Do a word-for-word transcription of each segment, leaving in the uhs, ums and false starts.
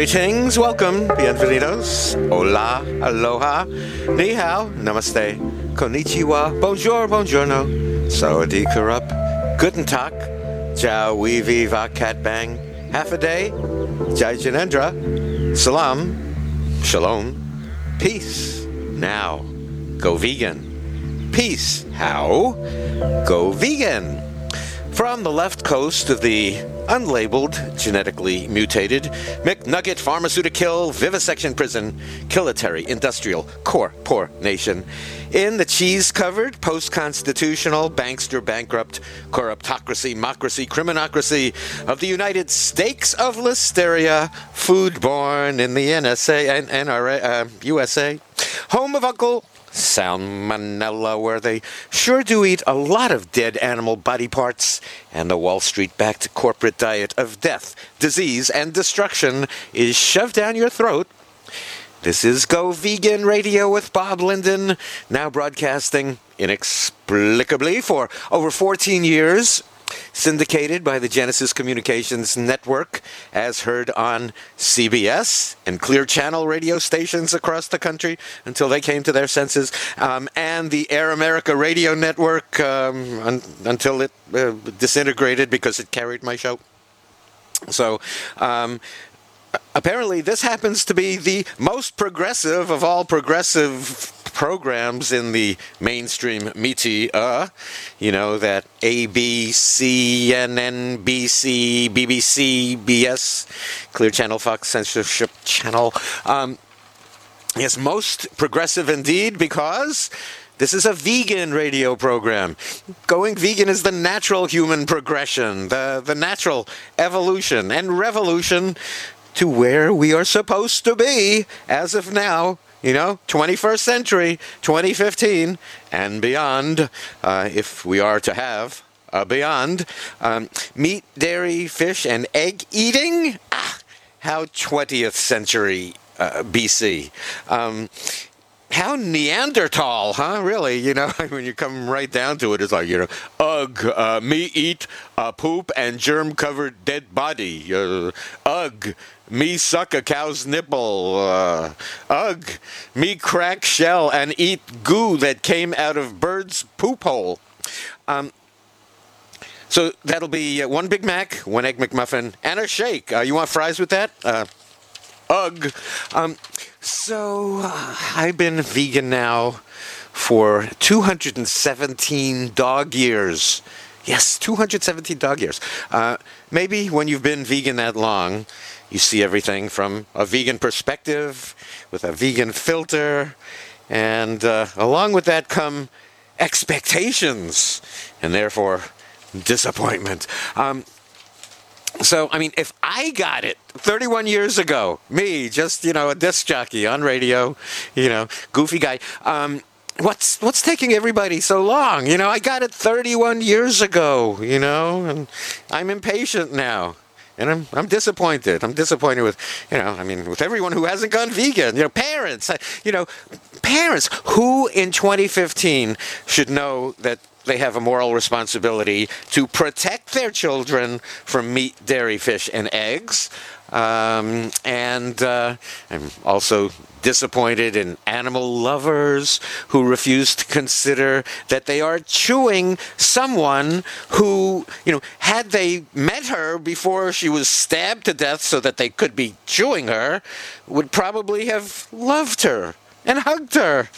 Greetings, welcome, bienvenidos, hola, aloha, ni hao, namaste, konnichiwa, bonjour, buongiorno, sawadee karup, guten tag, ciao, wee vee va cat bang, half a day, jai janendra, salam, shalom, peace, now, go vegan, peace, how, go vegan. From the left coast of the unlabeled, genetically mutated, McNugget Pharmaceutical Vivisection Prison, Kilitary Industrial Core Poor Nation, in the cheese-covered, post-constitutional, bankster, bankrupt, corruptocracy, mocracy, criminocracy of the United States of Listeria, food-born in the N S A and N R A, uh, U S A, home of Uncle Salmonella, where they sure do eat a lot of dead animal body parts, and the Wall Street-backed corporate diet of death, disease, and destruction is shoved down your throat. This is Go Vegan Radio with Bob Linden, now broadcasting inexplicably for over fourteen years, syndicated by the Genesis Communications Network, as heard on C B S and Clear Channel radio stations across the country until they came to their senses, um, and the Air America Radio Network um, un- until it uh, disintegrated because it carried my show. So, um, apparently this happens to be the most progressive of all progressive programs in the mainstream media, you know, that A B C, N N B C, B B C, B S, Clear Channel, Fox Censorship Channel. Um, yes, most progressive indeed, because this is a vegan radio program. Going vegan is the natural human progression, the, the natural evolution and revolution to where we are supposed to be as of now. You know, twenty-first century, twenty fifteen, and beyond, uh, if we are to have a beyond. Um, meat, dairy, fish, and egg eating? Ah, how twentieth century uh, B C. Um, how Neanderthal, huh? Really, you know, when you come right down to it, it's like, you know, ugh, uh, me eat uh, poop and germ-covered dead body. Uh, ugh. Me suck a cow's nipple. Uh, ugh. Me crack shell and eat goo that came out of bird's poop hole. Um, so that'll be uh, one Big Mac, one Egg McMuffin, and a shake. Uh, you want fries with that? Uh, ugh. Um, so uh, I've been vegan now for two hundred seventeen dog years. Yes, two hundred seventeen dog years. Uh, maybe when you've been vegan that long, you see everything from a vegan perspective, with a vegan filter, and uh, along with that come expectations, and therefore disappointment. Um, so, I mean, if I got it thirty-one years ago, me, just, you know, a disc jockey on radio, you know, goofy guy, um, What's what's taking everybody so long? You know, I got it thirty-one years ago, you know, and I'm impatient now. And I'm I'm disappointed. I'm disappointed with, you know, I mean, with everyone who hasn't gone vegan. You know, parents, you know, parents who in twenty fifteen should know that they have a moral responsibility to protect their children from meat, dairy, fish, and eggs. Um, and uh, I'm also disappointed in animal lovers who refuse to consider that they are chewing someone who, you know, had they met her before she was stabbed to death so that they could be chewing her, would probably have loved her and hugged her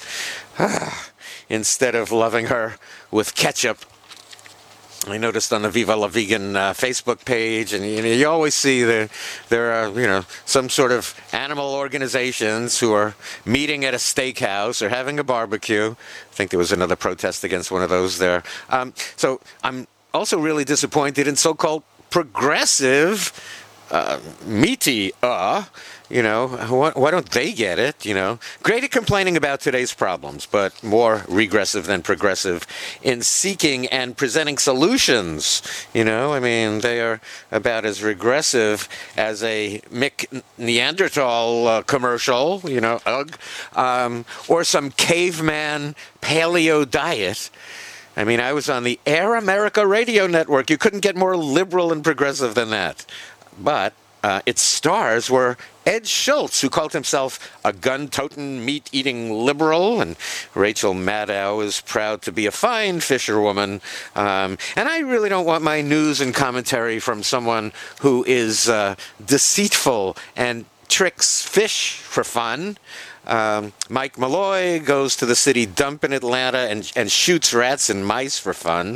instead of loving her with ketchup. I noticed on the Viva La Vegan uh, Facebook page, and you know, you always see that there are, you know, some sort of animal organizations who are meeting at a steakhouse or having a barbecue. I think there was another protest against one of those there. Um, so I'm also really disappointed in so-called progressive uh, meaty, uh, you know, why, why don't they get it, you know? Great at complaining about today's problems, but more regressive than progressive in seeking and presenting solutions, you know? I mean, they are about as regressive as a Mick Neanderthal uh, commercial, you know, ugh, um, or some caveman paleo diet. I mean, I was on the Air America Radio Network. You couldn't get more liberal and progressive than that. But uh, its stars were Ed Schultz, who called himself a gun-toting, meat-eating liberal, and Rachel Maddow is proud to be a fine fisherwoman. Um, and I really don't want my news and commentary from someone who is uh, deceitful and tricks fish for fun. Um, Mike Malloy goes to the city dump in Atlanta and, and shoots rats and mice for fun.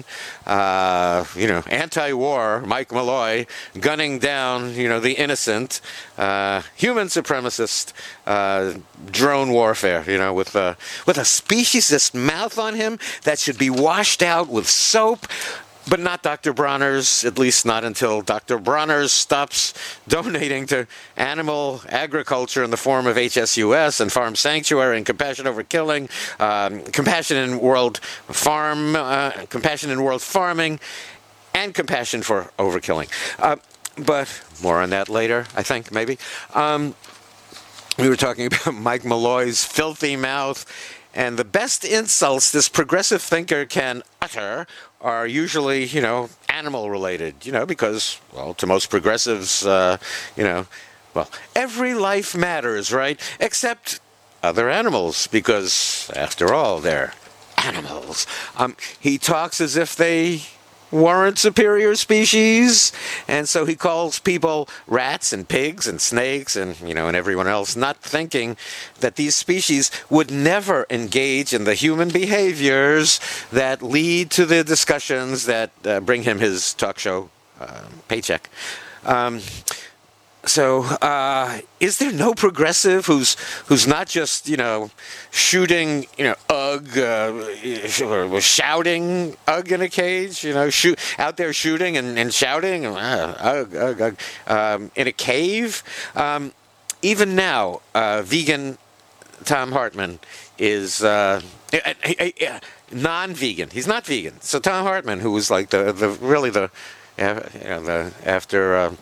Uh, you know, anti-war Mike Malloy gunning down, you know, the innocent, uh, human supremacist, uh, drone warfare, you know, with, uh, with a speciesist mouth on him that should be washed out with soap. But not Doctor Bronner's, at least not until Doctor Bronner's stops donating to animal agriculture in the form of H S U S and Farm Sanctuary and Compassion Over Killing, um, Compassion in World Farm, uh, Compassion in World Farming, and Compassion for Overkilling. Uh, but more on that later, I think, maybe. Um, we were talking about Mike Malloy's filthy mouth, and the best insults this progressive thinker can utter are usually, you know, animal-related, you know, because, well, to most progressives, uh, you know, well, every life matters, right? Except other animals, because, after all, they're animals. Um, he talks as if they weren't superior species, and so he calls people rats and pigs and snakes and, you know, and everyone else, not thinking that these species would never engage in the human behaviors that lead to the discussions that uh, bring him his talk show uh, paycheck. Um, So, uh, is there no progressive who's who's not just, you know, shooting, you know, ugh, uh, or shouting ugh in a cage, you know, shoot out there shooting and, and shouting uh, ugh, ugh, ugh, um, in a cave? Um, even now, uh, vegan Thom Hartmann is uh, a, a, a non-vegan. He's not vegan. So Thom Hartmann, who was like the, the really the, you know, the after. Uh,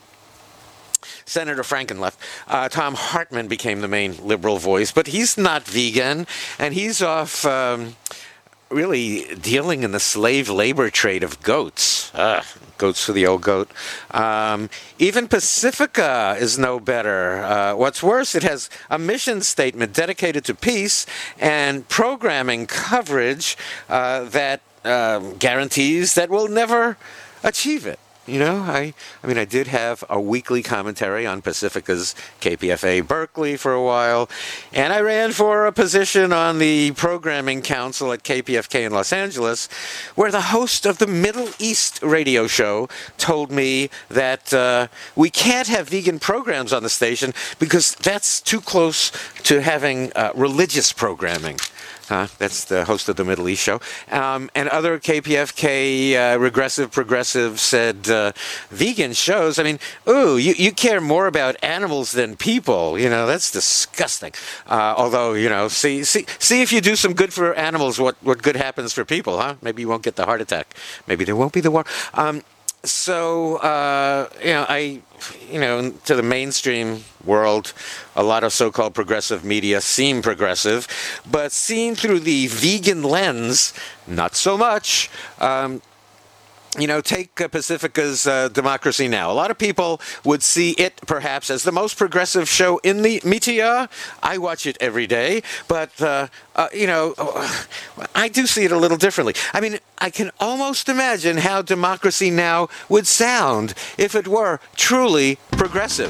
Senator Franken left. Uh, Thom Hartmann became the main liberal voice, but he's not vegan, and he's off um, really dealing in the slave labor trade of goats. Uh, goats for the old goat. Um, even Pacifica is no better. Uh, what's worse, it has a mission statement dedicated to peace and programming coverage uh, that uh, guarantees that we'll never achieve it. You know, I I mean, I did have a weekly commentary on Pacifica's K P F A Berkeley for a while, and I ran for a position on the Programming Council at K P F K in Los Angeles, where the host of the Middle East radio show told me that uh, we can't have vegan programs on the station because that's too close to having uh, religious programming. Uh, that's the host of the Middle East show. Um, and other K P F K uh, regressive progressives said, uh, vegan shows, I mean, ooh, you, you care more about animals than people. You know, that's disgusting. Uh, although, you know, see, see see if you do some good for animals, what, what good happens for people, huh? Maybe you won't get the heart attack. Maybe there won't be the war. Um, so, uh, you know, I, you know, to the mainstream world, a lot of so-called progressive media seem progressive, but seen through the vegan lens, not so much. Um, You know, take uh, Pacifica's uh, Democracy Now! A lot of people would see it, perhaps, as the most progressive show in the media. I watch it every day, but, uh, uh, you know, I do see it a little differently. I mean, I can almost imagine how Democracy Now! Would sound if it were truly progressive.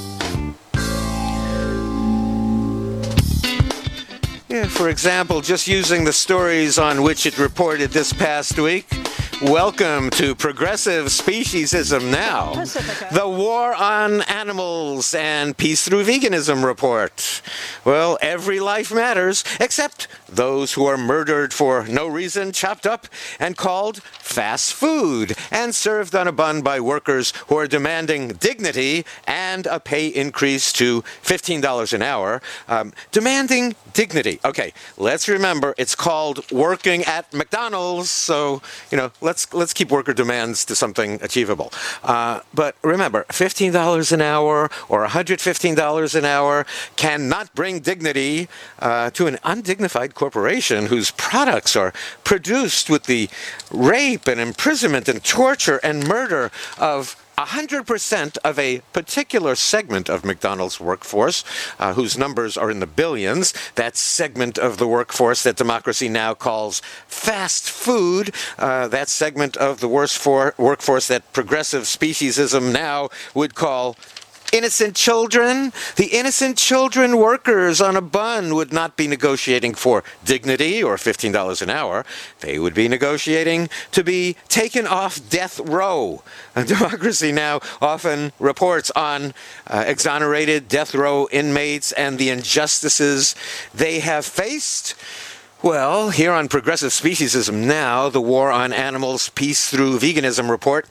Yeah, for example, just using the stories on which it reported this past week. Welcome to Progressive Speciesism Now, Pacifica. The War on Animals and Peace Through Veganism report. Well, every life matters, except those who are murdered for no reason, chopped up and called fast food, and served on a bun by workers who are demanding dignity and a pay increase to fifteen dollars an hour. Um, demanding dignity. Okay, let's remember it's called working at McDonald's, so, you know, let's let's keep worker demands to something achievable. Uh, but remember, fifteen dollars an hour or one hundred fifteen dollars an hour cannot bring dignity uh, to an undignified corporation whose products are produced with the rape and imprisonment and torture and murder of one hundred percent of a particular segment of McDonald's workforce, uh, whose numbers are in the billions, that segment of the workforce that Democracy Now! Calls fast food, uh, that segment of the worst for workforce that progressive speciesism now would call innocent children. The innocent children workers on a bun would not be negotiating for dignity or fifteen dollars an hour. They would be negotiating to be taken off death row. And Democracy Now! Often reports on uh, exonerated death row inmates and the injustices they have faced. Well, here on Progressive Speciesism Now, the War on Animals Peace Through Veganism report,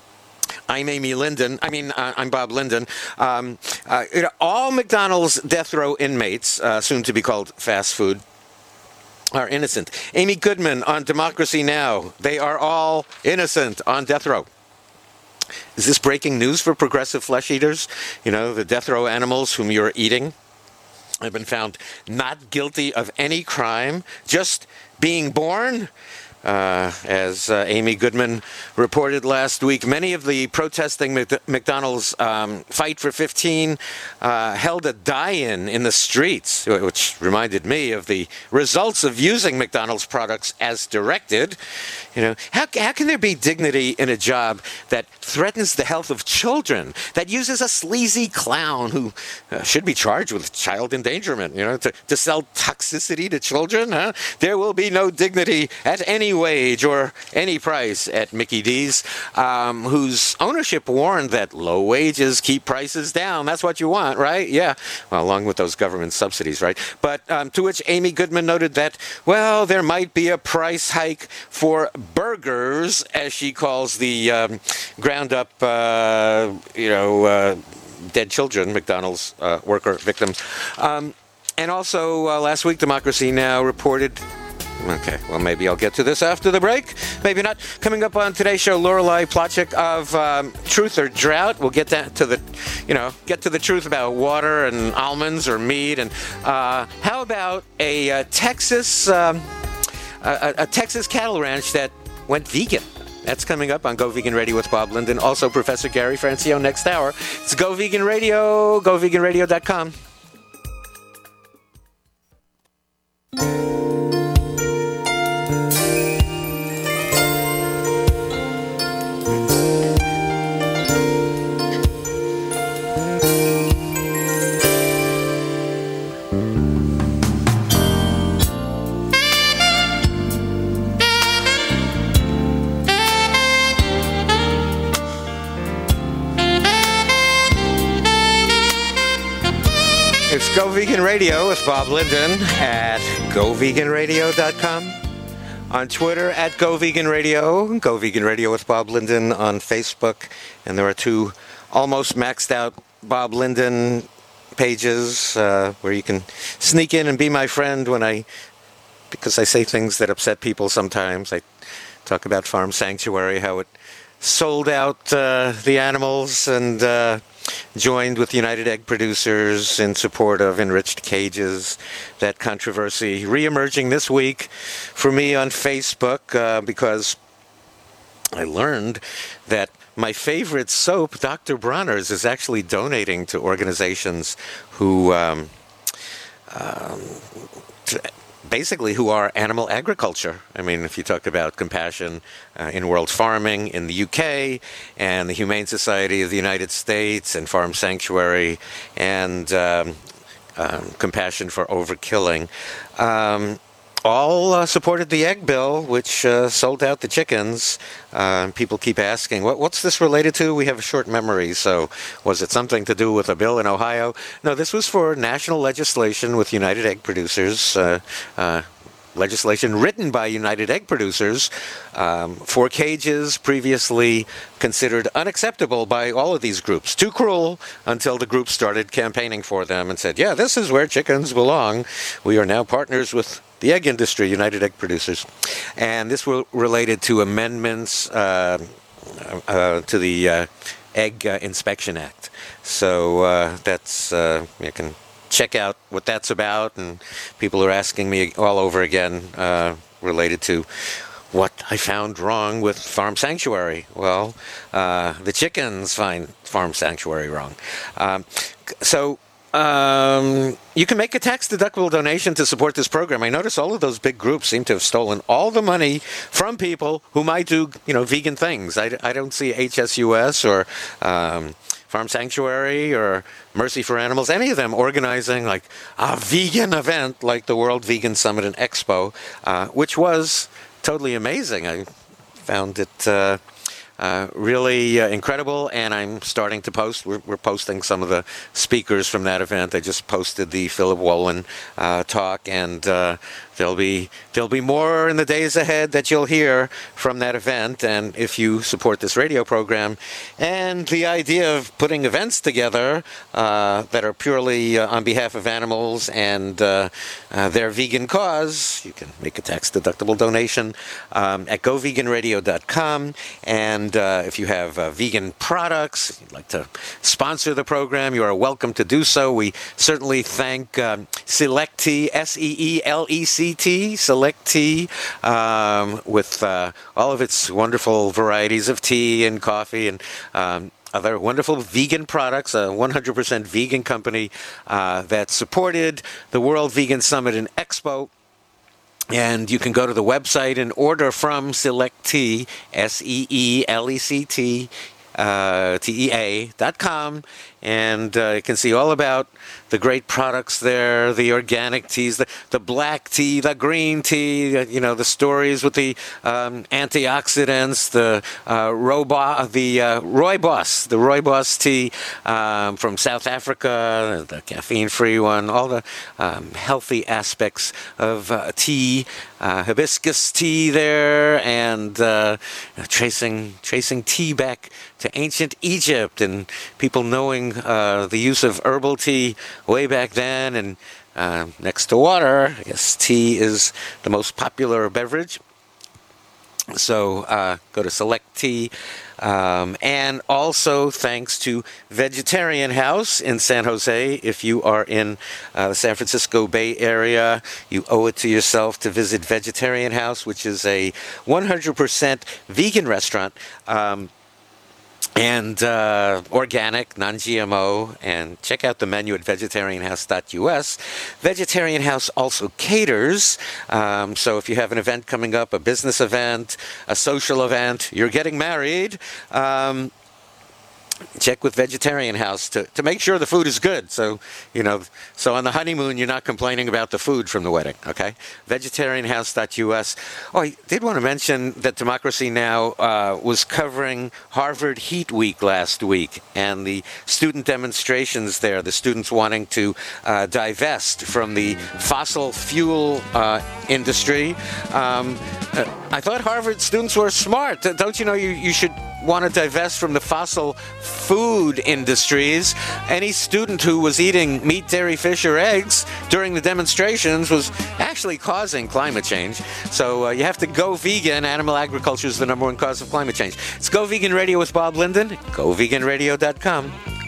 I'm Amy Linden. I mean, uh, I'm Bob Linden. Um, uh, you know, all McDonald's death row inmates, uh, soon to be called fast food, are innocent. Amy Goodman on Democracy Now! They are all innocent on death row. Is this breaking news for progressive flesh eaters? You know, the death row animals whom you're eating have been found not guilty of any crime, just being born. Uh, as uh, Amy Goodman reported last week, many of the protesting Mc- McDonald's um, Fight for fifteen uh, held a die-in in the streets, which reminded me of the results of using McDonald's products as directed. You know, how, how can there be dignity in a job that threatens the health of children, that uses a sleazy clown who uh, should be charged with child endangerment, you know, to, to sell toxicity to children? Huh? There will be no dignity at any wage or any price at Mickey D's, um, whose ownership warned that low wages keep prices down. That's what you want, right? Yeah. Well, along with those government subsidies, right? But um, to which Amy Goodman noted that, well, there might be a price hike for burgers, as she calls the um, ground up, uh, you know, uh, dead children, McDonald's uh, worker victims. Um, and also uh, last week, Democracy Now! Reported. Okay, well, maybe I'll get to this after the break. Maybe not. Coming up on today's show, Lorelei Plotchik of um, Truth or Drought. We'll get that to the, you know, get to the truth about water and almonds or meat. And uh, how about a, uh Texas, um, a, a Texas cattle ranch that went vegan? That's coming up on Go Vegan Radio with Bob Linden. Also, Professor Gary Francione next hour. It's Go Vegan Radio, go vegan radio dot com. It's Go Vegan Radio with Bob Linden at go vegan radio dot com. On Twitter at Go Vegan Radio, Go Vegan Radio with Bob Linden on Facebook. And there are two almost maxed out Bob Linden pages uh, where you can sneak in and be my friend when I, because I say things that upset people sometimes. I talk about Farm Sanctuary, how it sold out uh, the animals and uh, joined with United Egg Producers in support of enriched cages. That controversy reemerging this week for me on Facebook uh, because I learned that my favorite soap, Doctor Bronner's, is actually donating to organizations who um, um, to, basically who are animal agriculture. I mean, if you talk about compassion uh, in world farming in the U K and the Humane Society of the United States and Farm Sanctuary and um, um, compassion for overkilling, um, all uh, supported the egg bill, which uh, sold out the chickens. Uh, people keep asking, what, what's this related to? We have a short memory, so was it something to do with a bill in Ohio? No, this was for national legislation with United Egg Producers, uh, uh, legislation written by United Egg Producers um, for cages previously considered unacceptable by all of these groups. Too cruel until the group started campaigning for them and said, yeah, this is where chickens belong. We are now partners with the egg industry, United Egg Producers. And this was related to amendments uh, uh, to the uh, Egg uh, Inspection Act. So uh, that's, uh, you can check out what that's about. And people are asking me all over again uh, related to what I found wrong with Farm Sanctuary. Well, uh, the chickens find Farm Sanctuary wrong. Um, so um, you can make a tax-deductible donation to support this program. I notice all of those big groups seem to have stolen all the money from people who might do, you know, vegan things. I, I don't see H S U S or um, Farm Sanctuary or Mercy for Animals, any of them organizing like a vegan event like the World Vegan Summit and Expo, uh, which was totally amazing. I found it uh, uh, really uh, incredible, and I'm starting to post. We're, we're posting some of the speakers from that event. I just posted the Philip Wolin uh, talk, and uh, there'll be there'll be more in the days ahead that you'll hear from that event. And if you support this radio program and the idea of putting events together uh, that are purely uh, on behalf of animals and uh, uh, their vegan cause, you can make a tax-deductible donation um, at go vegan radio dot com. And uh, if you have uh, vegan products, you'd like to sponsor the program, you are welcome to do so. We certainly thank um, Select Tea, S E E L E C T, Select Tea, um, with uh, all of its wonderful varieties of tea and coffee and um, other wonderful vegan products, a one hundred percent vegan company uh, that supported the World Vegan Summit and Expo. And you can go to the website and order from Select Tea, S E E L E C T, uh, T E A dot com, and uh, you can see all about the great products there, the organic teas, the, the black tea, the green tea, you know, the stories with the um, antioxidants, the uh, Robo, the uh, Rooibos, the Rooibos tea um, from South Africa, the caffeine-free one, all the um, healthy aspects of uh, tea, uh, hibiscus tea there, and uh, tracing tracing tea back to ancient Egypt and people knowing uh, the use of herbal tea way back then, and uh, next to water, I guess tea is the most popular beverage. So uh, go to Select Tea. Um, and also thanks to Vegetarian House in San Jose. If you are in uh, the San Francisco Bay Area, you owe it to yourself to visit Vegetarian House, which is a one hundred percent vegan restaurant. Um, and uh, organic, non-G M O, and check out the menu at vegetarian house dot U S. Vegetarian House also caters, um, so if you have an event coming up, a business event, a social event, you're getting married, um, check with Vegetarian House to, to make sure the food is good. So, you know, so on the honeymoon, you're not complaining about the food from the wedding, okay? vegetarian house dot U S. Oh, I did want to mention that Democracy Now! Uh, was covering Harvard Heat Week last week and the student demonstrations there, the students wanting to uh, divest from the fossil fuel uh, industry. Um, I thought Harvard students were smart. Don't you know you, you should want to divest from the fossil food industries? Any student who was eating meat, dairy, fish, or eggs during the demonstrations was actually causing climate change. So uh, you have to go vegan. Animal agriculture is the number one cause of climate change. It's Go Vegan Radio with Bob Linden. go vegan radio dot com.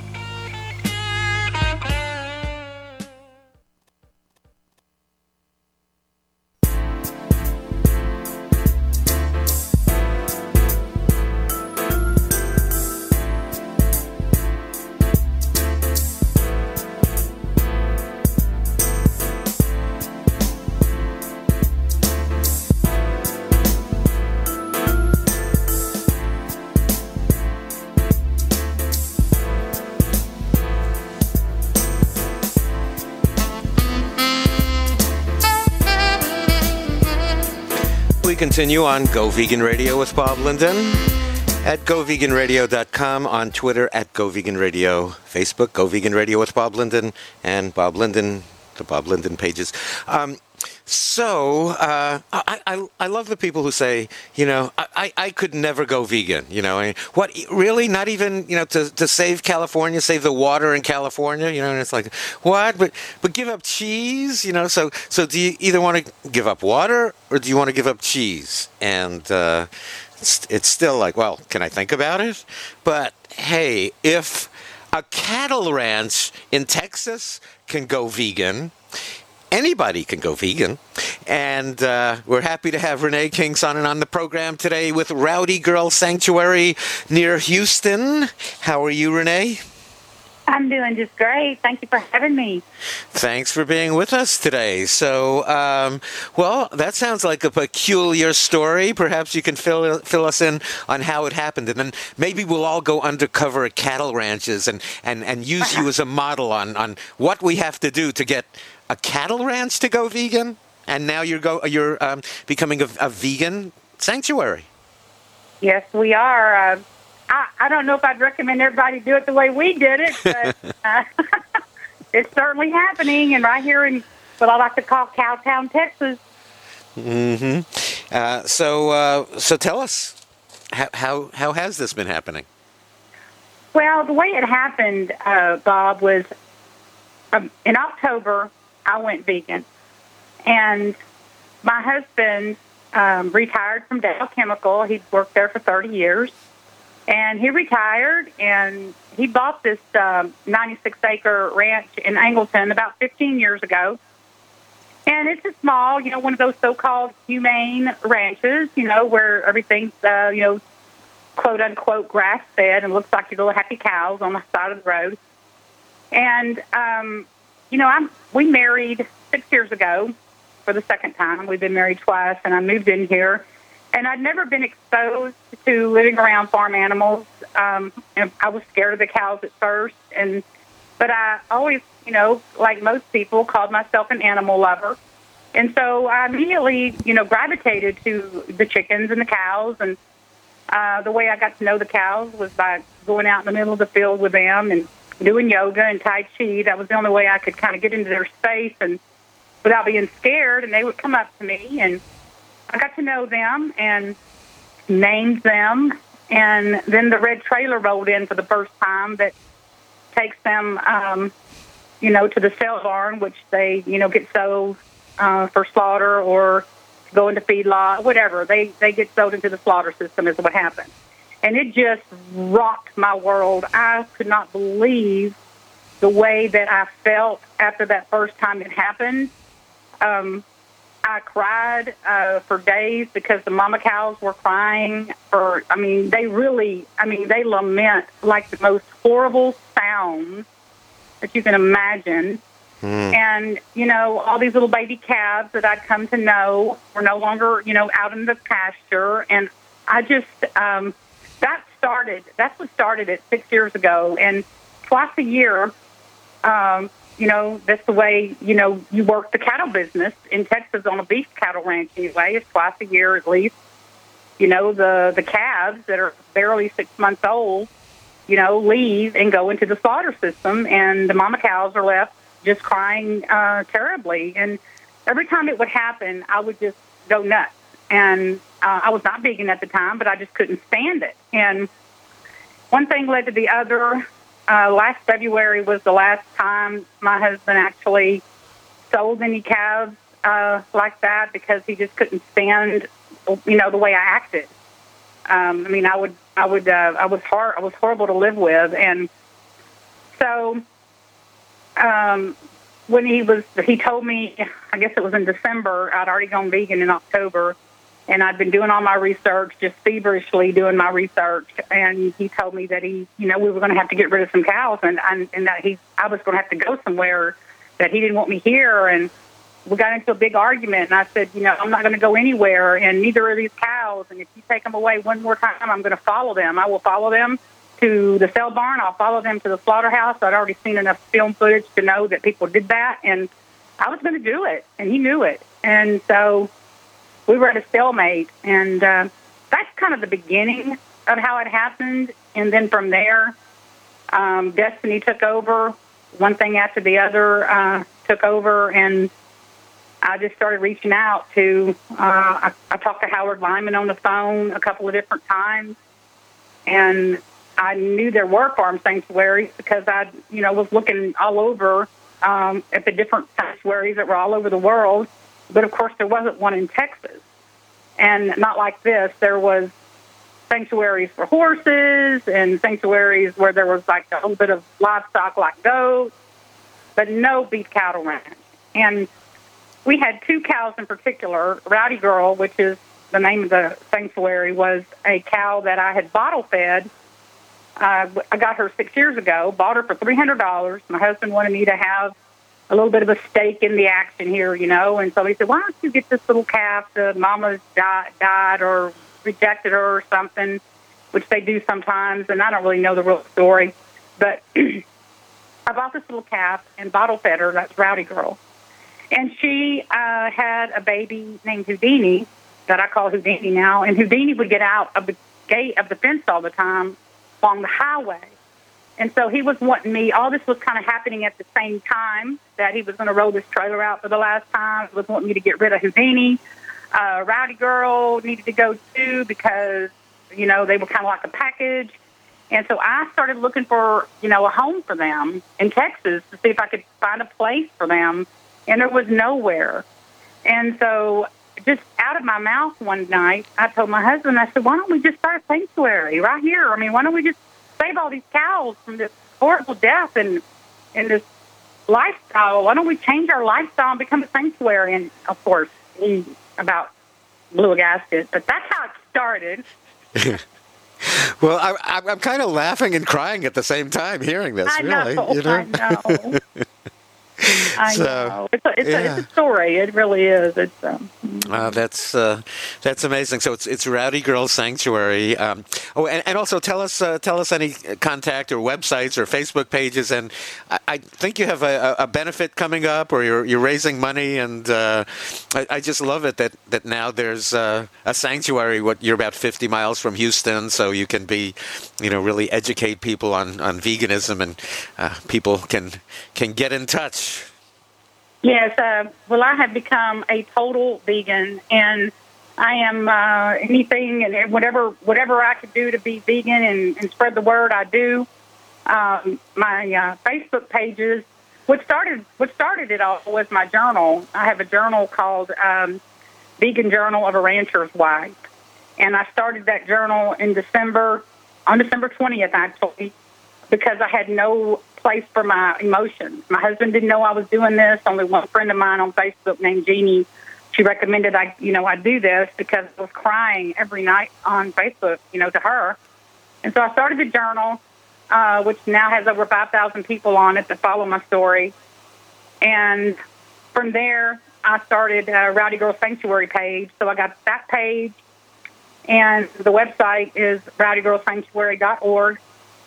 We continue on Go Vegan Radio with Bob Linden at go vegan radio dot com, on Twitter at Go Vegan Radio, Facebook, Go Vegan Radio with Bob Linden, and Bob Linden, the Bob Linden pages. Um, so, uh, I, I, I love the people who say, you know, I, I could never go vegan, you know, I mean, what, really? Not even, you know, to, to save California, save the water in California, you know, and it's like, what? But, but give up cheese, you know, so, so do you either want to give up water or do you want to give up cheese? And, uh, it's, it's still like, well, can I think about it? But hey, if a cattle ranch in Texas can go vegan, anybody can go vegan. And uh, we're happy to have Renee Kingsonnen on the program today with Rowdy Girl Sanctuary near Houston. How are you, Renee? I'm doing just great. Thank you for having me. Thanks for being with us today. So, um, well, that sounds like a peculiar story. Perhaps you can fill fill us in on how it happened, and then maybe we'll all go undercover at cattle ranches and, and, and use you as a model on, on what we have to do to get a cattle ranch to go vegan. And now you're go you're um, becoming a, a vegan sanctuary. Yes, we are. Uh, I, I don't know if I'd recommend everybody do it the way we did it, but uh, it's certainly happening, and right here in what I like to call Cowtown, Texas. Mm-hmm. Uh, so, uh, so tell us, how, how how has this been happening? Well, the way it happened, uh, Bob, was um, in October, I went vegan, and my husband um, retired from Dow Chemical. He'd worked there for thirty years. And he retired, and he bought this um, ninety-six acre ranch in Angleton about fifteen years ago. And it's a small, you know, one of those so-called humane ranches, you know, where everything's, uh, you know, quote-unquote grass-fed and looks like your little happy cows on the side of the road. And, um, you know, I'm we married six years ago for the second time. We've been married twice, and I moved in here. And I'd never been exposed to living around farm animals. Um, and I was scared of the cows at first, and but I always, you know, like most people, called myself an animal lover. And so I immediately, you know, gravitated to the chickens and the cows. And uh, the way I got to know the cows was by going out in the middle of the field with them and doing yoga and Tai Chi. That was the only way I could kind of get into their space and without being scared. And they would come up to me, and I got to know them and named them, and then the red trailer rolled in for the first time that takes them, um, you know, to the sale barn, which they, you know, get sold uh, for slaughter or go into feedlot, whatever. They they get sold into the slaughter system is what happened. And it just rocked my world. I could not believe the way that I felt after that first time it happened. Um I cried uh, for days because the mama cows were crying for, I mean, they really, I mean, they lament like the most horrible sounds that you can imagine. Mm. And, you know, all these little baby calves that I'd come to know were no longer, you know, out in the pasture. And I just, um, that started, that's what started it six years ago. And twice a year, um, you know, that's the way, you know, you work the cattle business in Texas on a beef cattle ranch anyway. It's twice a year at least. You know, the, the calves that are barely six months old, you know, leave and go into the slaughter system, and the mama cows are left just crying uh, terribly. And every time it would happen, I would just go nuts. And uh, I was not vegan at the time, but I just couldn't stand it. And one thing led to the other. Uh, last February was the last time my husband actually sold any calves uh, like that because he just couldn't stand, you know, the way I acted. Um, I mean, I would, I would, uh, I was hard, I was horrible to live with, and so um, when he was, he told me, I guess it was in December. I'd already gone vegan in October. And I'd been doing all my research, just feverishly doing my research. And he told me that he, you know, we were going to have to get rid of some cows, and, and, and that he, I was going to have to go somewhere, that he didn't want me here. And we got into a big argument. And I said, you know, I'm not going to go anywhere, and neither are these cows. And if you take them away one more time, I'm going to follow them. I will follow them to the sale barn. I'll follow them to the slaughterhouse. I'd already seen enough film footage to know that people did that. And I was going to do it, and he knew it. And so we were at a stalemate, and uh, that's kind of the beginning of how it happened. And then from there, um, destiny took over. One thing after the other uh, took over, and I just started reaching out to, uh, I, I talked to Howard Lyman on the phone a couple of different times, and I knew there were farm sanctuaries because I, you know, was looking all over um, at the different sanctuaries that were all over the world. But, of course, there wasn't one in Texas. And not like this. There was sanctuaries for horses and sanctuaries where there was, like, a little bit of livestock like goats, but no beef cattle ranch. And we had two cows in particular. Rowdy Girl, which is the name of the sanctuary, was a cow that I had bottle fed. Uh, I got her six years ago, bought her for three hundred dollars. My husband wanted me to have a little bit of a stake in the action here, you know, and so he said, why don't you get this little calf? The mama's died, died or rejected her or something, which they do sometimes, and I don't really know the real story. But I bought this little calf and bottle fed her. That's Rowdy Girl. And she uh, had a baby named Houdini that I call Houdini now, and Houdini would get out of the gate of the fence all the time along the highway. And so he was wanting me, all this was kind of happening at the same time that he was going to roll this trailer out for the last time. He was wanting me to get rid of Houdini. Uh, Rowdy Girl needed to go too because, you know, they were kind of like a package. And so I started looking for, you know, a home for them in Texas to see if I could find a place for them. And there was nowhere. And so just out of my mouth one night, I told my husband, I said, why don't we just start a sanctuary right here? I mean, why don't we just save all these cows from this horrible death and, and this lifestyle? Why don't we change our lifestyle and become a sanctuary? And, of course, he about blew a gasket. But that's how it started. Well, I, I'm kind of laughing and crying at the same time hearing this, I really. Know, you know? I know. I so, know. It's a, it's, yeah. a, it's a story. It really is. It's um, uh, that's uh, that's amazing. So it's it's Rowdy Girl Sanctuary. Um, oh, and, and also tell us uh, tell us any contact or websites or Facebook pages. And I, I think you have a, a benefit coming up, or you're you're raising money. And uh, I, I just love it that that now there's uh, a sanctuary. What you're about fifty miles from Houston, so you can be, you know, really educate people on, on veganism, and uh, people can can get in touch. Yes, uh, well, I have become a total vegan, and I am uh, anything and whatever whatever I could do to be vegan and, and spread the word, I do. Um, my uh, Facebook pages, what started what started it all was my journal. I have a journal called um, Vegan Journal of a Rancher's Wife, and I started that journal in December, on December twentieth, actually, because I had no place for my emotions. My husband didn't know I was doing this. Only one friend of mine on Facebook named Jeannie, she recommended I, you know, I do this because I was crying every night on Facebook, you know, to her. And so I started the journal, uh, which now has over five thousand people on it that follow my story. And from there, I started a Rowdy Girl Sanctuary page. So I got that page, and the website is rowdy girl sanctuary dot org.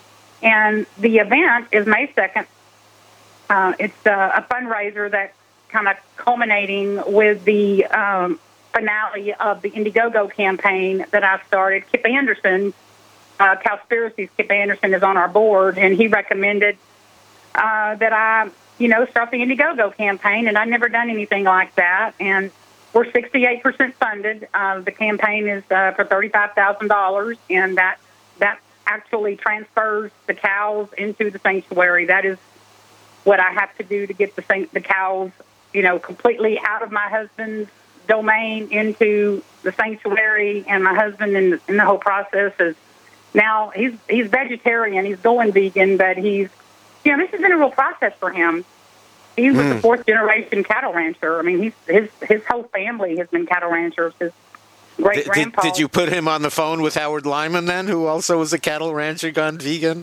And the event is May second. Uh, it's uh, a fundraiser that's kind of culminating with the um, finale of the Indiegogo campaign that I started. Kip Anderson, uh, Cowspiracy's Kip Anderson, is on our board, and he recommended uh, that I, you know, start the Indiegogo campaign, and I've never done anything like that. And we're sixty-eight percent funded. Uh, the campaign is uh, for thirty-five thousand dollars, and that that actually transfers the cows into the sanctuary. That is what I have to do to get the the cows, you know, completely out of my husband's domain into the sanctuary. And my husband in the, in the whole process is now he's he's vegetarian. He's going vegan, but he's, you know, this has been a real process for him. He was mm. a fourth generation cattle rancher. I mean, he's his his whole family has been cattle ranchers. His great grandpa. Did, did you put him on the phone with Howard Lyman then, who also was a cattle rancher gone vegan?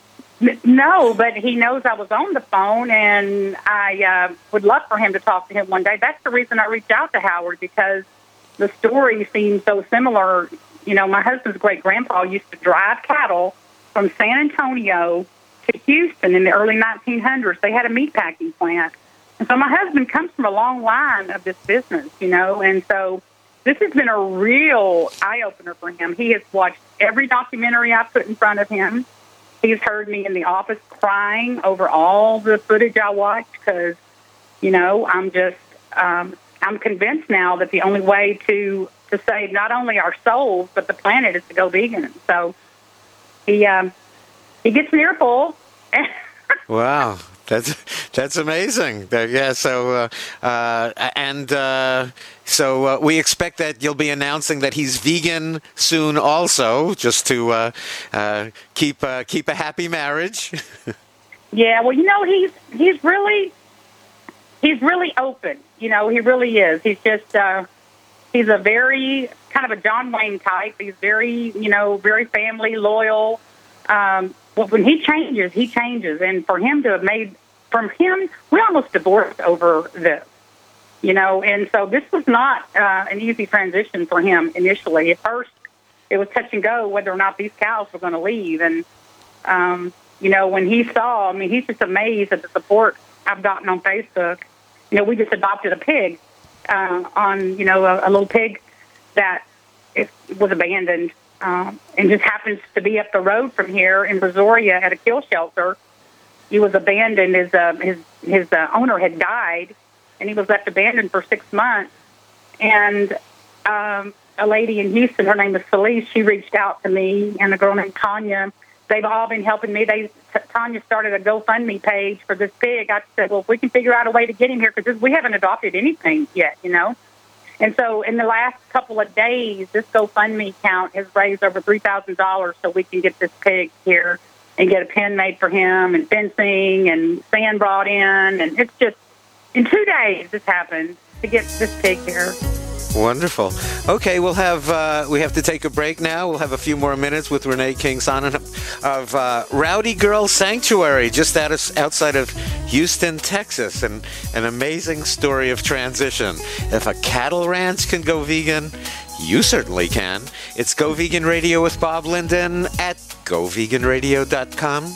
No, but he knows I was on the phone, and I uh, would love for him to talk to him one day. That's the reason I reached out to Howard, because the story seems so similar. You know, my husband's great-grandpa used to drive cattle from San Antonio to Houston in the early nineteen hundreds. They had a meatpacking plant. And so my husband comes from a long line of this business, you know, and so this has been a real eye-opener for him. He has watched every documentary I put in front of him. He's heard me in the office crying over all the footage I watch because, you know, I'm just, um, I'm convinced now that the only way to, to save not only our souls, but the planet is to go vegan. So he, um, he gets an earful. Wow. That's that's amazing. Yeah. So uh, uh, and uh, so uh, we expect that you'll be announcing that he's vegan soon, also, just to uh, uh, keep uh, keep a happy marriage. Yeah. Well, you know, he's he's really he's really open. You know, he really is. He's just, uh, he's a very kind of a John Wayne type. He's very, you know, very family loyal. Um, well, when he changes, he changes. And for him to have made, from him, we almost divorced over this, you know. And so this was not uh, an easy transition for him initially. At first, it was touch and go whether or not these cows were going to leave. And, um, you know, when he saw, I mean, he's just amazed at the support I've gotten on Facebook. You know, we just adopted a pig uh, on, you know, a, a little pig that it was abandoned um, and just happens to be up the road from here in Brazoria at a kill shelter. He was abandoned. His uh, his his uh, owner had died, and he was left abandoned for six months. And um, a lady in Houston, her name is Felice, she reached out to me, and a girl named Tanya. They've all been helping me. They Tanya started a GoFundMe page for this pig. I said, well, if we can figure out a way to get him here, because we haven't adopted anything yet, you know. And so in the last couple of days, this GoFundMe account has raised over three thousand dollars so we can get this pig here and get a pen made for him and fencing and sand brought in. And it's just, in two days this happened to get this pig here. Wonderful. Okay, we'll have uh, we have to take a break now. We'll have a few more minutes with Renee King-Sonnen of uh, Rowdy Girl Sanctuary, just out of, outside of Houston, Texas, and an amazing story of transition. If a cattle ranch can go vegan, you certainly can. It's Go Vegan Radio with Bob Linden at go vegan radio dot com.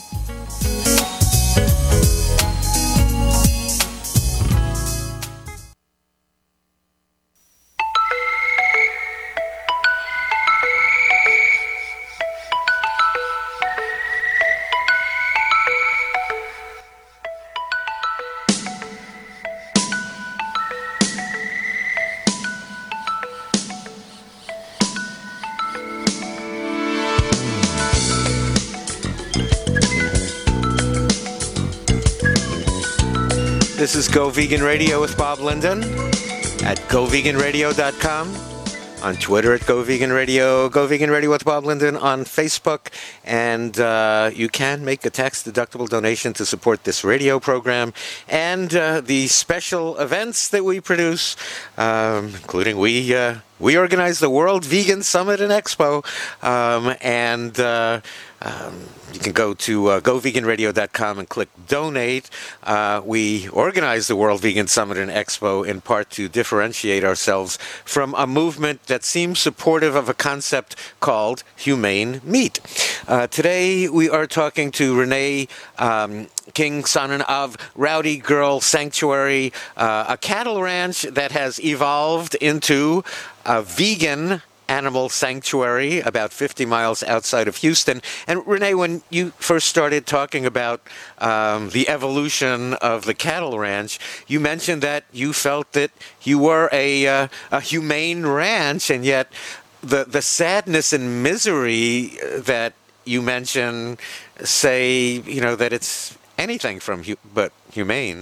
This is Go Vegan Radio with Bob Linden at go vegan radio dot com. On Twitter at Go Vegan Radio, Go Vegan Radio with Bob Linden on Facebook, and uh, you can make a tax-deductible donation to support this radio program and uh, the special events that we produce, um, including we uh, we organize the World Vegan Summit and Expo, um, and uh, um, you can go to uh, go vegan radio dot com and click Donate. Uh, we organize the World Vegan Summit and Expo in part to differentiate ourselves from a movement that seems supportive of a concept called humane meat. Uh, today we are talking to Renee um, King-Sonnen of Rowdy Girl Sanctuary, uh, a cattle ranch that has evolved into a vegan animal sanctuary about fifty miles outside of Houston. And Renee, when you first started talking about um, the evolution of the cattle ranch, you mentioned that you felt that you were a, uh, a humane ranch, and yet the, the sadness and misery that you mention say, you know, that it's anything from hu- but humane.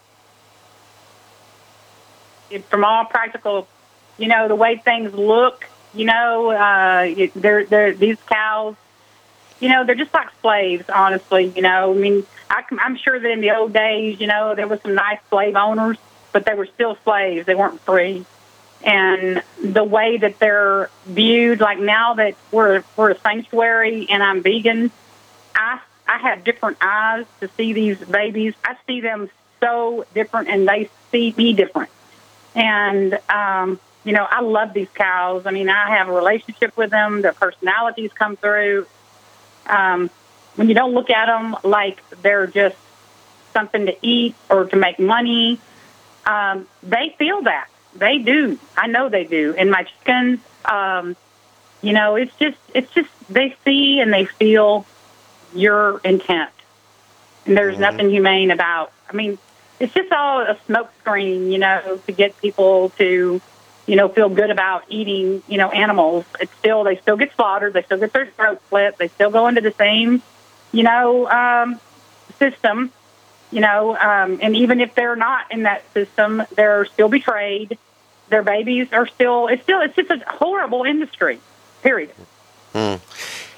From all practical, you know, the way things look, you know, uh, they're, they're, these cows, you know, they're just like slaves, honestly, you know. I mean, I, I'm sure that in the old days, you know, there was some nice slave owners, but they were still slaves. They weren't free. And the way that they're viewed, like now that we're, we're a sanctuary and I'm vegan, I, I have different eyes to see these babies. I see them so different, and they see me different. And, um, you know, I love these cows. I mean, I have a relationship with them. Their personalities come through. Um, when you don't look at them like they're just something to eat or to make money, um, they feel that. They do. I know they do. And my chickens, um, you know, it's just, it's just, they see and they feel your intent. And there's mm-hmm. nothing humane about, I mean, it's just all a smoke screen, you know, to get people to, you know, feel good about eating, you know, animals. It's still, they still get slaughtered. They still get their throat slit. They still go into the same, you know, um, system, you know, um, and even if they're not in that system, they're still betrayed. Their babies are still, it's still, it's just a horrible industry, period. Mm.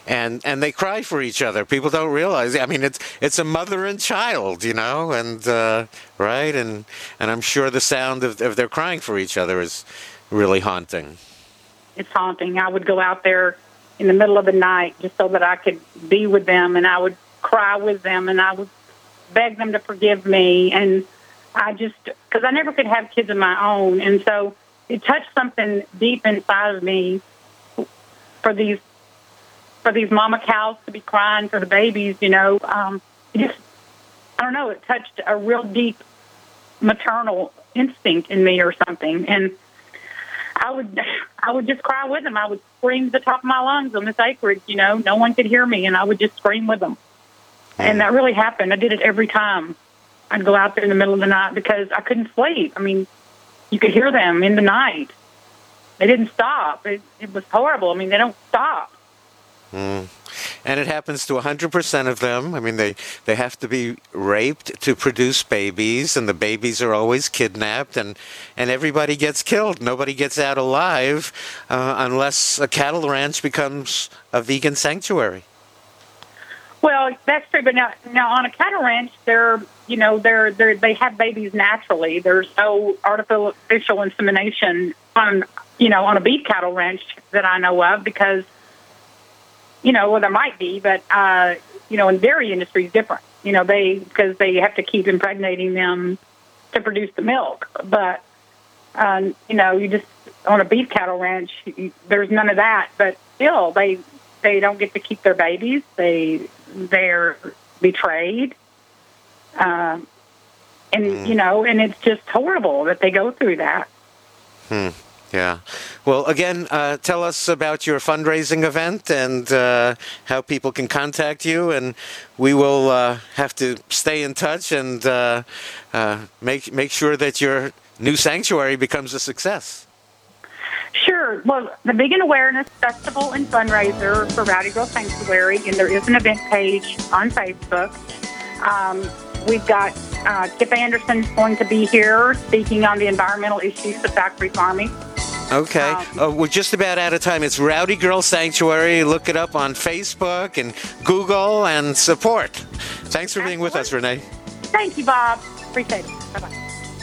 and and they cry for each other. People don't realize. I mean, it's it's a mother and child, you know, and uh, right, and and I'm sure the sound of, of their crying for each other is really haunting. It's haunting. I would go out there in the middle of the night just so that I could be with them, and I would cry with them, and I would beg them to forgive me, and I just, because I never could have kids of my own, and so it touched something deep inside of me for these for these mama cows to be crying for the babies, you know. Um, it just, I don't know, it touched a real deep maternal instinct in me or something, and I would I would just cry with them. I would scream at the top of my lungs on this acreage, you know. No one could hear me, and I would just scream with them. And that really happened. I did it every time. I'd go out there in the middle of the night because I couldn't sleep. I mean, you could hear them in the night. They didn't stop. It, it was horrible. I mean, they don't stop. Mm. And it happens to one hundred percent of them. I mean, they, they have to be raped to produce babies, and the babies are always kidnapped, and, and everybody gets killed. Nobody gets out alive uh, unless a cattle ranch becomes a vegan sanctuary. Well, that's true, but now, now on a cattle ranch, they're, you know, they're, they're, they have babies naturally. There's no artificial insemination on, you know, on a beef cattle ranch that I know of because, you know, well, there might be, but, uh, you know, in dairy industry is different. You know, they, because they have to keep impregnating them to produce the milk. But, um, you know, you just, on a beef cattle ranch, you, there's none of that. But still, they, they don't get to keep their babies. They, they're betrayed. Um, and, mm. you know, and it's just horrible that they go through that. Hmm. Yeah. Well, again, uh, tell us about your fundraising event and uh, how people can contact you, and we will uh, have to stay in touch and uh, uh, make make sure that your new sanctuary becomes a success. Sure. Well, the Vegan Awareness Festival and Fundraiser for Rowdy Girl Sanctuary, and there is an event page on Facebook. Um, we've got uh, Kip Anderson's going to be here speaking on the environmental issues of factory farming. Okay. Um, uh, we're just about out of time. It's Rowdy Girl Sanctuary. Look it up on Facebook and Google and support. Thanks for being with us, Renee. Thank you, Bob. Appreciate it. Bye-bye.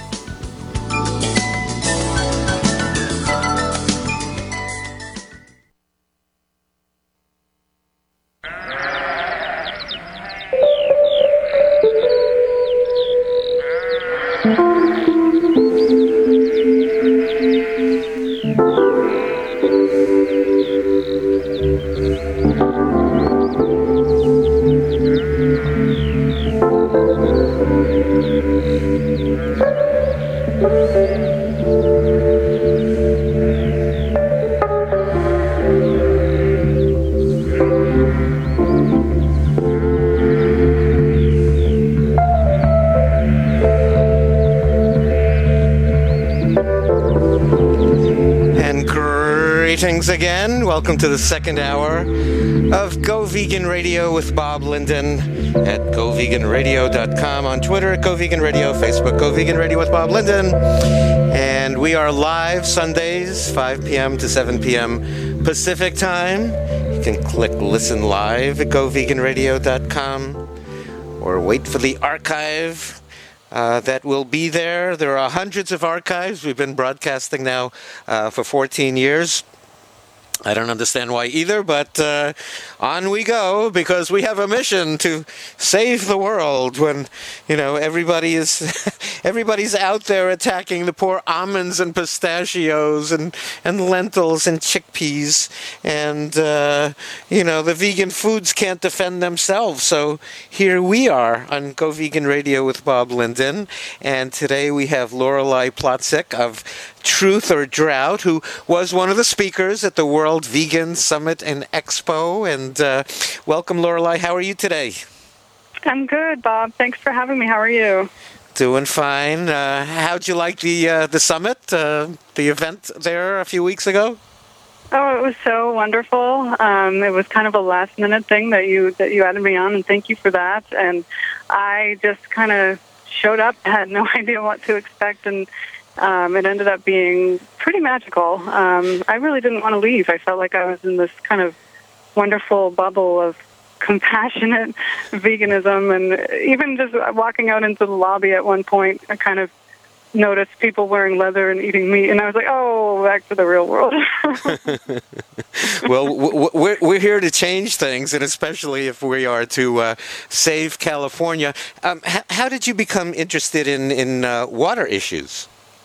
Greetings again. Welcome to the second hour of Go Vegan Radio with Bob Linden at go vegan radio dot com, on Twitter at Go Vegan Radio, Facebook Go Vegan Radio with Bob Linden. And we are live Sundays, five p.m. to seven p.m. Pacific Time. You can click Listen Live at go vegan radio dot com or wait for the archive Uh, that will be there. There are hundreds of archives. We've been broadcasting now uh, for fourteen years. I don't understand why either, but uh, on we go, because we have a mission to save the world when, you know, everybody is everybody's out there attacking the poor almonds and pistachios and, and lentils and chickpeas, and, uh, you know, the vegan foods can't defend themselves. So here we are on Go Vegan Radio with Bob Linden, and today we have Lorelei Plotzik of Truth or Drought, who was one of the speakers at the World Vegan Summit and Expo. And uh, welcome, Lorelei. How are you today? I'm good, Bob. Thanks for having me. How are you? Doing fine. Uh, how'd you like the uh, the summit, uh, the event there a few weeks ago? Oh, it was so wonderful. Um, it was kind of a last minute thing that you that you added me on, and thank you for that. And I just kind of showed up, had no idea what to expect, and Um, it ended up being pretty magical. Um, I really didn't want to leave. I felt like I was in this kind of wonderful bubble of compassionate veganism. And even just walking out into the lobby at one point, I kind of noticed people wearing leather and eating meat, and I was like, oh, back to the real world. Well, w- we're, we're here to change things, and especially if we are to uh, save California. Um, h- how did you become interested in, in uh, water issues?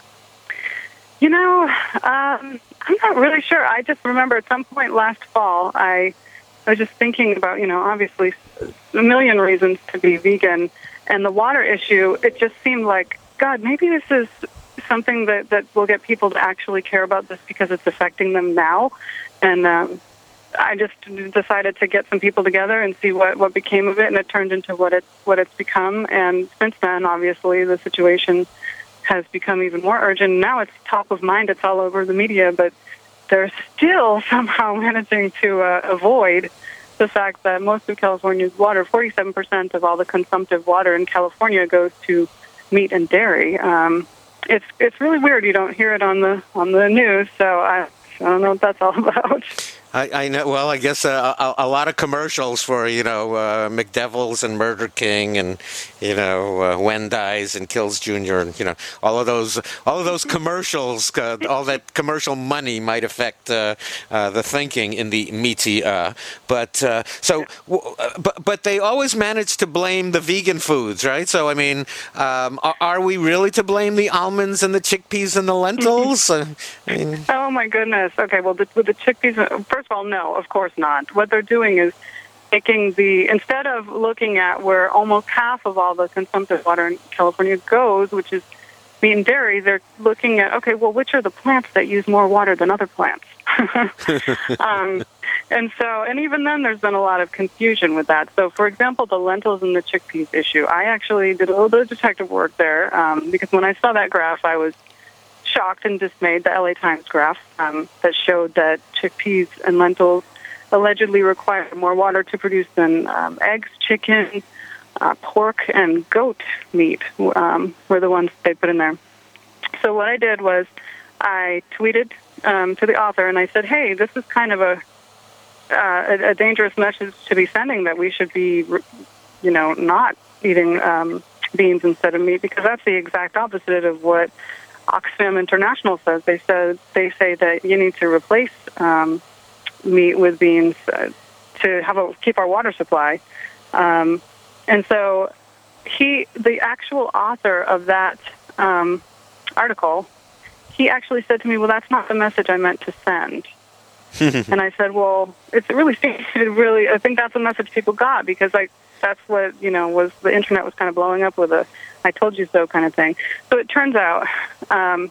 You know, um, I'm not really sure. I just remember at some point last fall, I, I was just thinking about, you know, obviously a million reasons to be vegan, and the water issue, it just seemed like, God, maybe this is something that, that will get people to actually care about this because it's affecting them now. And um, I just decided to get some people together and see what, what became of it, and it turned into what it's, what it's become. And since then, obviously, the situation has become even more urgent. Now it's top of mind. It's all over the media, but they're still somehow managing to uh, avoid the fact that most of California's water, forty-seven percent of all the consumptive water in California goes to meat and dairy. Um, it's it's really weird. You don't hear it on the on the news, so I, I don't know what that's all about. I, I know. Well, I guess uh, a, a lot of commercials for you know uh, McDevils and Murder King and you know uh, Wendy's and Kills Junior and you know all of those all of those commercials. Uh, all that commercial money might affect uh, uh, the thinking in the media. But uh, so, w- but but they always manage to blame the vegan foods, right? So I mean, um, are, are we really to blame the almonds and the chickpeas and the lentils? uh, I mean, oh my goodness. Okay, well, the, with the chickpeas, first of all, no, of course not. What they're doing is taking the, instead of looking at where almost half of all the consumptive water in California goes, which is meat and dairy, they're looking at, okay, well, which are the plants that use more water than other plants? um, and so, and even then, there's been a lot of confusion with that. So, for example, the lentils and the chickpeas issue, I actually did a little bit of detective work there um, because when I saw that graph, I was shocked and dismayed, the L A Times graph um, that showed that chickpeas and lentils allegedly require more water to produce than um, eggs, chicken, uh, pork, and goat meat um, were the ones they put in there. So what I did was I tweeted um, to the author and I said, hey, this is kind of a, uh, a, a dangerous message to be sending that we should be, you know, not eating um, beans instead of meat, because that's the exact opposite of what Oxfam International says. They said they say that you need to replace um, meat with beans uh, to have a, keep our water supply. Um, and so he, the actual author of that um, article, he actually said to me, "Well, that's not the message I meant to send." And I said, "Well, it's really, it really. I think that's the message people got because like that's what you know was the internet was kind of blowing up with a 'I told you so' kind of thing." So it turns out um,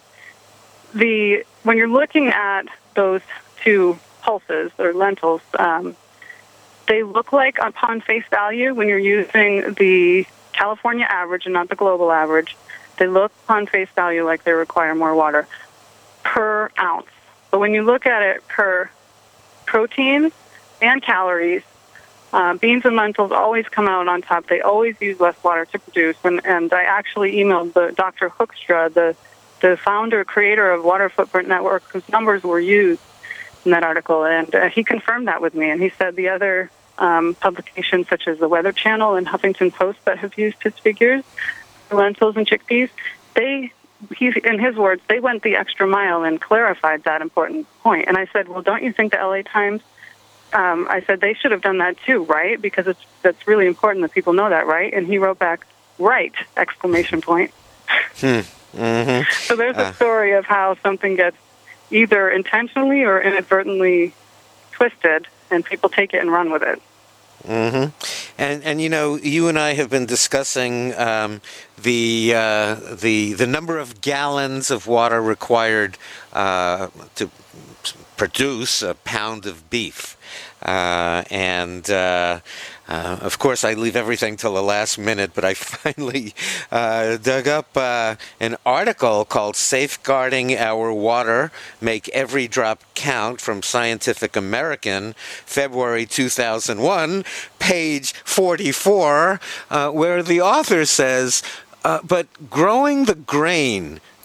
the when you're looking at those two pulses or lentils, um, they look like upon face value when you're using the California average and not the global average. They look upon face value like they require more water per ounce. But when you look at it per protein and calories, uh, beans and lentils always come out on top. They always use less water to produce. And, and I actually emailed the Doctor Hoekstra, the, the founder, creator of Water Footprint Network, whose numbers were used in that article. And uh, he confirmed that with me. And he said the other um, publications, such as the Weather Channel and Huffington Post, that have used his figures, lentils and chickpeas, they, he, in his words, they went the extra mile and clarified that important point. And I said, well, don't you think the L A Times, um, I said, they should have done that too, right? Because it's that's really important that people know that, right? And he wrote back, right, exclamation point. Hmm. Mm-hmm. So there's uh. a story of how something gets either intentionally or inadvertently twisted, and people take it and run with it. Mm-hmm. And and you know, you and I have been discussing um, the uh, the the number of gallons of water required uh, to produce a pound of beef, uh, and uh, uh, of course I leave everything till the last minute. But I finally uh, dug up uh, an article called "Safeguarding Our Water: Make Every Drop Count" from Scientific American, February two thousand one, page forty-four, uh, where the author says, uh, "But growing the grain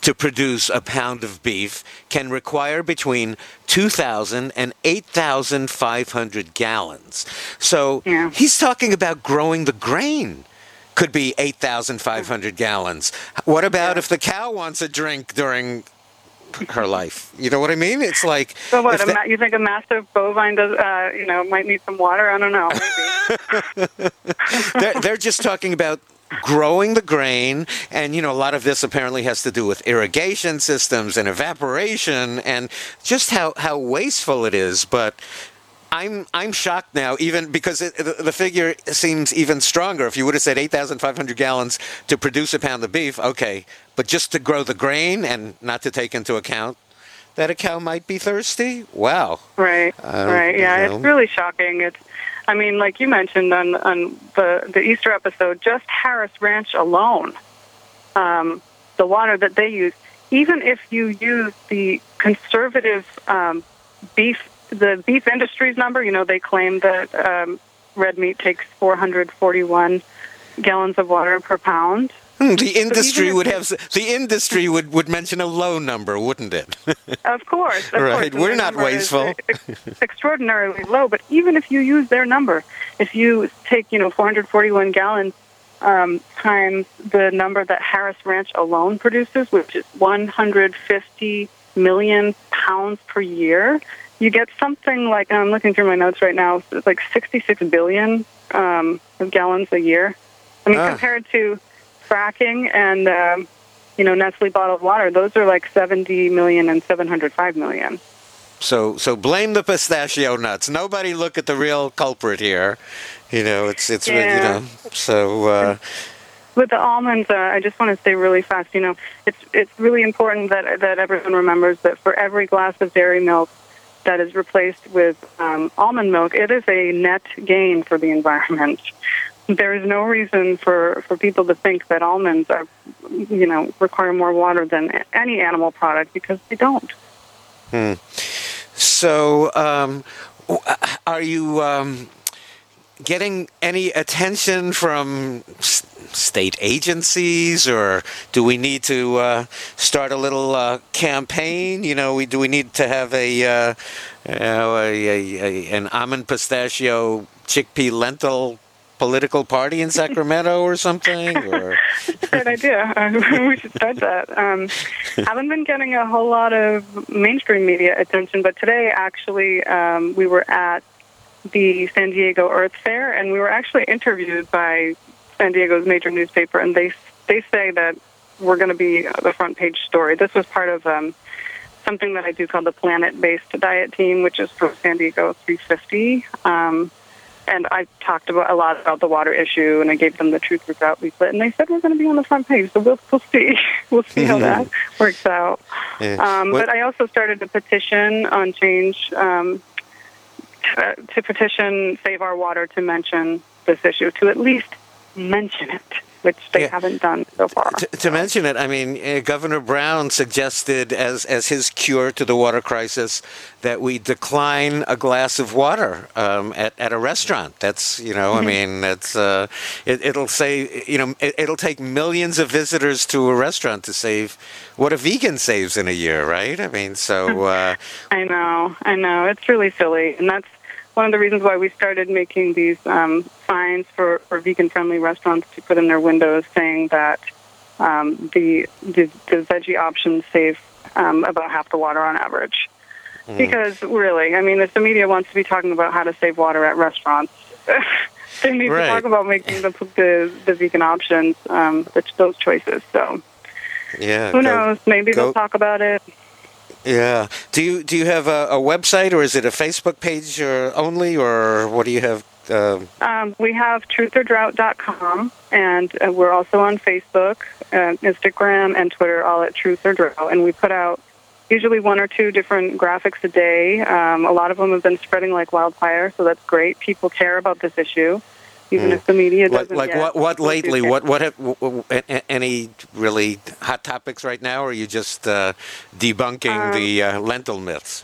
to produce a pound of beef can require between two thousand and eight thousand five hundred gallons. So Yeah. he's talking about growing the grain. Could be eight thousand five hundred gallons. What about Yeah. if the cow wants a drink during her life? You know what I mean? It's like... So what? if A that- ma- you think a massive bovine does? Uh, you know, might need some water. I don't know. Maybe. they're, they're just talking about growing the grain, and you know, a lot of this apparently has to do with irrigation systems and evaporation and just how, how wasteful it is. But I'm I'm shocked now, even because it, the, the figure seems even stronger. If you would have said eight thousand five hundred gallons to produce a pound of beef, okay, but just to grow the grain and not to take into account that a cow might be thirsty? Wow. Right. I don't Right. Yeah. know. It's really shocking. It's. I mean, like you mentioned on on the the Easter episode, just Harris Ranch alone, um, the water that they use. Even if you use the conservative um, beef, the beef industry's number, you know, they claim that um, red meat takes four hundred forty-one gallons of water per pound. Hmm, The industry if would you- have the industry would, would mention a low number, wouldn't it? Of course, of Right. course. And We're their not number is wasteful. ex- extraordinarily low. But even if you use their number, if you take, you know, four hundred forty-one gallons um, times the number that Harris Ranch alone produces, which is one hundred fifty million pounds per year, you get something like, and I'm looking through my notes right now, it's like sixty-six billion um, gallons a year. I mean, Ah. compared to fracking and, um, you know, Nestle bottled water, those are like seventy million and seven hundred five million. So so blame the pistachio nuts. Nobody look at the real culprit here. You know, it's it's re- you Yeah. know. So uh, With the almonds, uh, I just want to say really fast, you know, it's it's really important that that everyone remembers that for every glass of dairy milk that is replaced with um, almond milk, it is a net gain for the environment. There is no reason for, for people to think that almonds are, you know, require more water than any animal product, because they don't. hmm. So um, w- are you um, getting any attention from s- state agencies, or do we need to uh, start a little uh, campaign? You know, we do we need to have a, uh, you know, a, a, a an almond pistachio chickpea lentil political party in Sacramento or something? Or That's a great idea. Uh, we should start that. Um, haven't been getting a whole lot of mainstream media attention, but today, actually, um, we were at the San Diego Earth Fair, and we were actually interviewed by San Diego's major newspaper, and they they say that we're going to be the front page story. This was part of um, something that I do called the Planet-Based Diet Team, which is for San Diego three fifty. Um, and I talked about a lot about the water issue, and I gave them the Truth or Drought leaflet, and they said we're going to be on the front page, so we'll, we'll see. We'll see how that works out. Yeah. Um, What- but I also started a petition on Change um, to, to petition Save Our Water to mention this issue, to at least mention it, which they Yeah. haven't done so far. To, to mention it, I mean, uh, Governor Brown suggested as as his cure to the water crisis that we decline a glass of water um, at at a restaurant. That's you know, I mean, that's uh, it, it'll say you know, it, it'll take millions of visitors to a restaurant to save what a vegan saves in a year, right? I mean, so uh, I know, I know. It's really silly, and that's one of the reasons why we started making these um, signs for, for vegan-friendly restaurants to put in their windows, saying that um, the, the the veggie options save um, about half the water on average. Mm. Because really, I mean, if the media wants to be talking about how to save water at restaurants, they need Right. to talk about making the the, the vegan options um, the, those choices. So yeah, who go- knows? Maybe go- they'll talk about it. Yeah. Do you do you have a, a website, or is it a Facebook page or only, or what do you have? Um, Um, we have truth or drought dot com, and uh, we're also on Facebook, uh, Instagram, and Twitter, all at Truth or Drought. And we put out usually one or two different graphics a day. Um, a lot of them have been spreading like wildfire, so that's great. People care about this issue, even Mm. if the media like doesn't like yet. what what People do lately? care. What what have w- w- a- a- any really hot topics right now? Or are you just uh, debunking Um, the uh, lentil myths?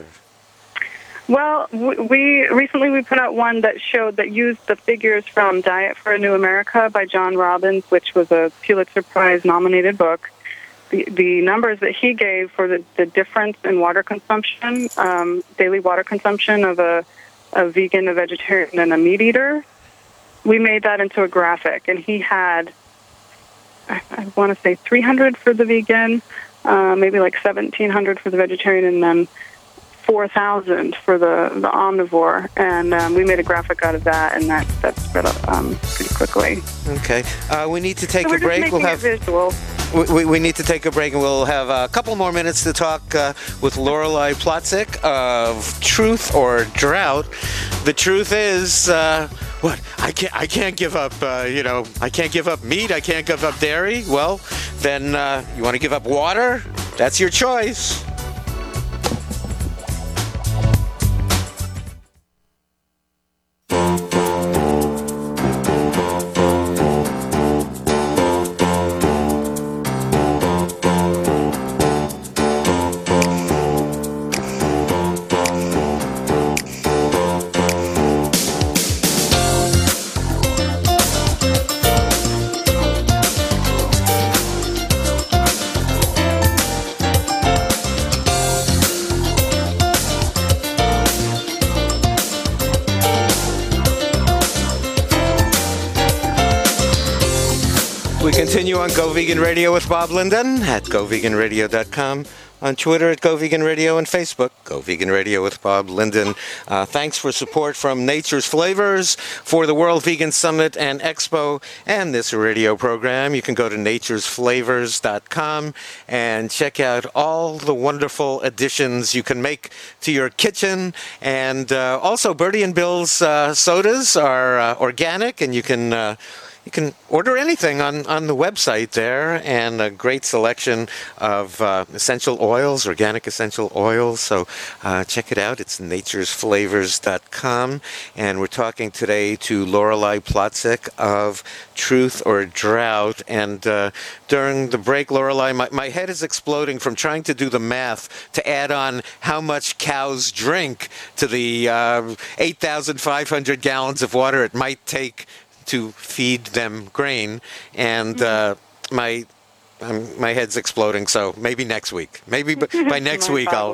Well, w- we recently we put out one that showed that used the figures from Diet for a New America by John Robbins, which was a Pulitzer Prize nominated book, the, the numbers that he gave for the, the difference in water consumption, um, daily water consumption of a, a vegan, a vegetarian, and a meat eater, we made that into a graphic. And he had, I, I want to say three hundred for the vegan, uh, maybe like seventeen hundred for the vegetarian, and then four thousand for the, the omnivore. And um, we made a graphic out of that, and that, that spread up um, pretty quickly. Okay. Uh, we need to take so a break. We'll have visual. We, we need to take a break, and we'll have a couple more minutes to talk uh, with Lorelei Plotzik of Truth or Drought. The truth is, uh, what? I can't. I can't give up. Uh, you know, I can't give up meat. I can't give up dairy. Well, then uh, you want to give up water? That's your choice. We continue on Go Vegan Radio with Bob Linden at go vegan radio dot com, on Twitter at Go Vegan Radio, and Facebook, Go Vegan Radio with Bob Linden. Uh, thanks for support from Nature's Flavors for the World Vegan Summit and Expo and this radio program. You can go to natures flavors dot com and check out all the wonderful additions you can make to your kitchen. And uh, also, Bertie and Bill's uh, sodas are uh, organic, and you can... Uh, You can order anything on, on the website there, and a great selection of uh, essential oils, organic essential oils. So uh, check it out. It's natures flavors dot com. And we're talking today to Lorelei Plotzik of Truth or Drought. And uh, during the break, Lorelei, my, my head is exploding from trying to do the math to add on how much cows drink to the uh, eight thousand five hundred gallons of water it might take to feed them grain, and uh, my um, my head's exploding. So maybe next week, maybe b- by next week I'll.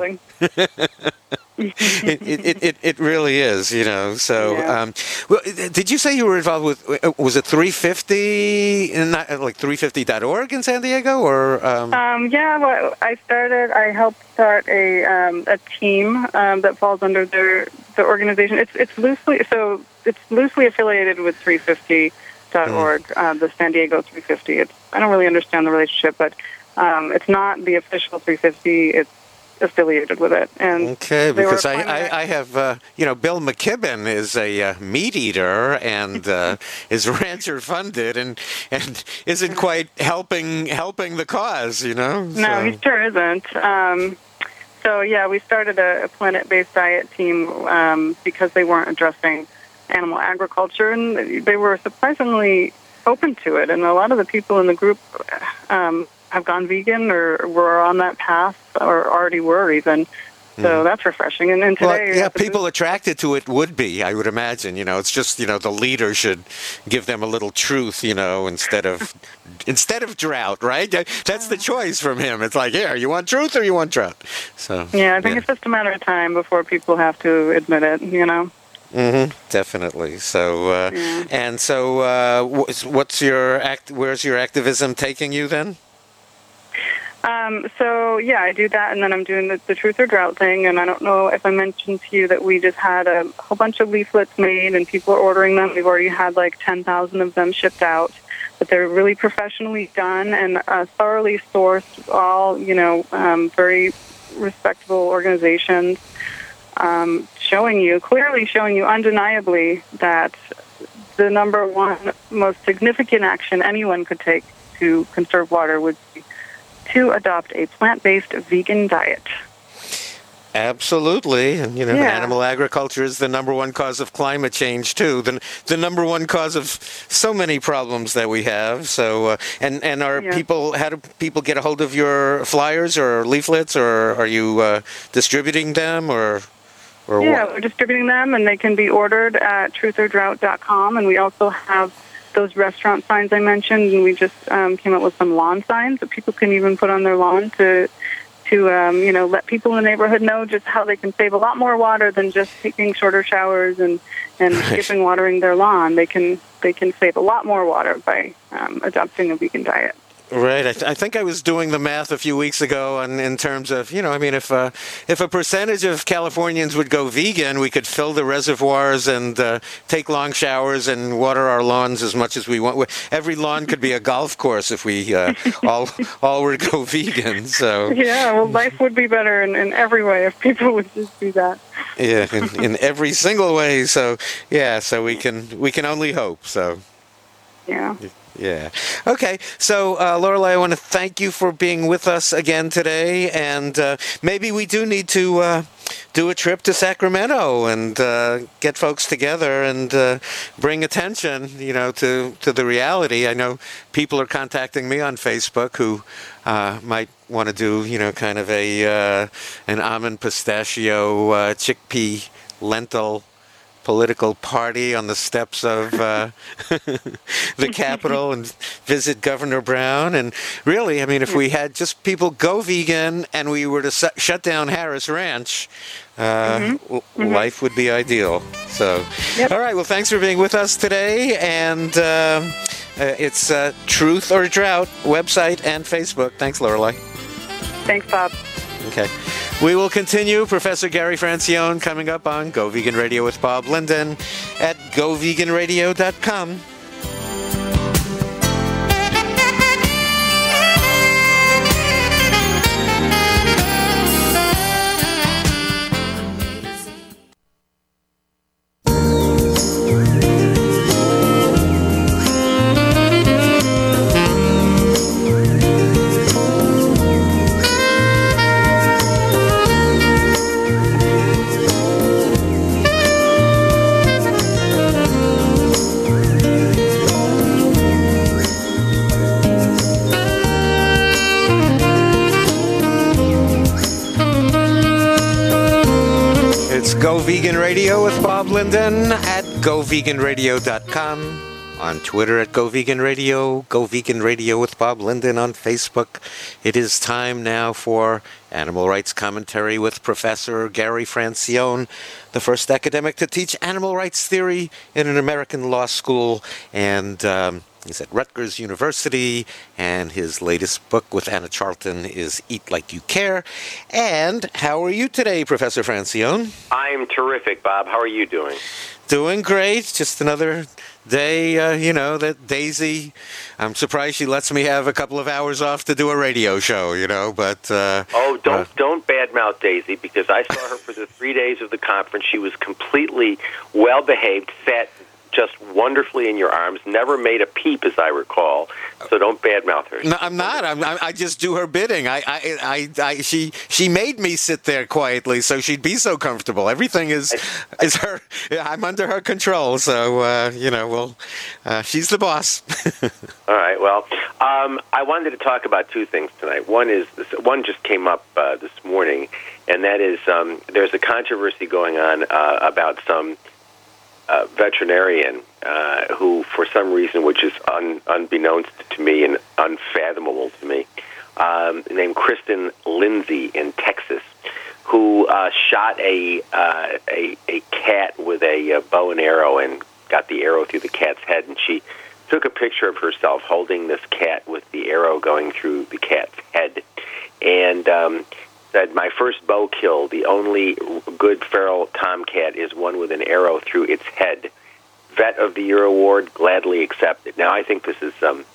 it, it it it really is, you know. So, yeah. um, well, did you say you were involved with? Was it three fifty, not like three fifty dot org in San Diego, or? Um... Um, yeah, well, I started. I helped start a um, a team um, that falls under their the organization. It's it's loosely so. It's loosely affiliated with three fifty dot org, mm. uh, the San Diego three fifty. It's, I don't really understand the relationship, but um, it's not the official three fifty. It's affiliated with it. And okay, because I, I, I have, uh, you know, Bill McKibben is a uh, meat eater and uh, is rancher funded and and isn't quite helping helping the cause, you know? So. No, he sure isn't. Um, so, yeah, we started a, a planet-based diet team um, because they weren't addressing animal agriculture, and they were surprisingly open to it. And a lot of the people in the group um, have gone vegan or were on that path or already were even. So mm. that's refreshing. And then today... Well, yeah, people attracted to it would be, I would imagine. You know, it's just, you know, the leader should give them a little truth, you know, instead of instead of drought, right? That's the choice from him. It's like, yeah, you want truth or you want drought? So yeah, I think yeah. it's just a matter of time before people have to admit it, you know? Mm-hmm. Definitely. So, uh, yeah. and so, uh, what's your act? Where's your activism taking you then? Um, so yeah, I do that, and then I'm doing the, the Truth or Drought thing. And I don't know if I mentioned to you that we just had a whole bunch of leaflets made, and people are ordering them. We've already had like ten thousand of them shipped out. But they're really professionally done and uh, thoroughly sourced. All you know, um, very respectable organizations. Um, showing you, clearly showing you undeniably that the number one most significant action anyone could take to conserve water would be to adopt a plant-based vegan diet. Absolutely. And, you know, yeah. animal agriculture is the number one cause of climate change, too. The, the number one cause of so many problems that we have. So, uh, and, and are yeah. people, how do people get a hold of your flyers or leaflets, or are you uh, distributing them, or... Or yeah, what? We're distributing them, and they can be ordered at truth or drought dot com. And we also have those restaurant signs I mentioned, and we just um, came up with some lawn signs that people can even put on their lawn to, to um, you know, let people in the neighborhood know just how they can save a lot more water than just taking shorter showers and, and skipping watering their lawn. They can they can save a lot more water by um, adopting a vegan diet. Right. I, th- I think I was doing the math a few weeks ago on, in terms of, you know, I mean, if uh, if a percentage of Californians would go vegan, we could fill the reservoirs and uh, take long showers and water our lawns as much as we want. Every lawn could be a golf course if we uh, all all were to go vegan. So yeah, well, life would be better in, in every way if people would just do that. Yeah, in, in every single way. So yeah, so we can we can only hope. So yeah. Yeah. Okay. So, uh, Lorelei, I want to thank you for being with us again today. And uh, maybe we do need to uh, do a trip to Sacramento and uh, get folks together and uh, bring attention, you know, to, to the reality. I know people are contacting me on Facebook who uh, might want to do, you know, kind of a uh, an almond pistachio uh, chickpea lentil political party on the steps of uh, the Capitol and visit Governor Brown. And really, I mean, if we had just people go vegan and we were to su- shut down Harris Ranch, uh, mm-hmm. w- mm-hmm. life would be ideal. So, yep. All right. Well, thanks for being with us today. And uh, uh, it's uh, Truth or Drought website and Facebook. Thanks, Lorelei. Thanks, Bob. Okay. We will continue. Professor Gary Francione coming up on Go Vegan Radio with Bob Linden at go vegan radio dot com. Go Vegan Radio with Bob Linden at go vegan radio dot com. On Twitter at Go Vegan Radio, Go Vegan Radio with Bob Linden on Facebook. It is time now for Animal Rights Commentary with Professor Gary Francione, the first academic to teach animal rights theory in an American law school, and um, he's at Rutgers University, and his latest book with Anna Charlton is Eat Like You Care. And how are you today, Professor Francione? I'm terrific, Bob. How are you doing? Doing great. Just another day, uh, you know, that Daisy, I'm surprised she lets me have a couple of hours off to do a radio show, you know, but... Uh, oh, don't uh, don't badmouth Daisy, because I saw her for the three days of the conference. She was completely well-behaved, sat just wonderfully in your arms, never made a peep, as I recall. So don't badmouth her. No, I'm not. I'm, I just do her bidding. I, I, I, I, she, she made me sit there quietly, so she'd be so comfortable. Everything is, is her. I'm under her control, so uh, you know. Well, uh, she's the boss. All right. Well, um, I wanted to talk about two things tonight. One is one just came up uh, this morning, and that is um, there's a controversy going on uh, about some Uh, veterinarian uh, who, for some reason, which is un, unbeknownst to me and unfathomable to me, um, named Kristen Lindsay in Texas, who uh, shot a, uh, a a cat with a uh, bow and arrow and got the arrow through the cat's head, and she took a picture of herself holding this cat with the arrow going through the cat's head, and um, said, "My first bow kill, the only good feral tomcat is one with an arrow through its head. Vet of the Year award, gladly accepted." Now, I think this is um,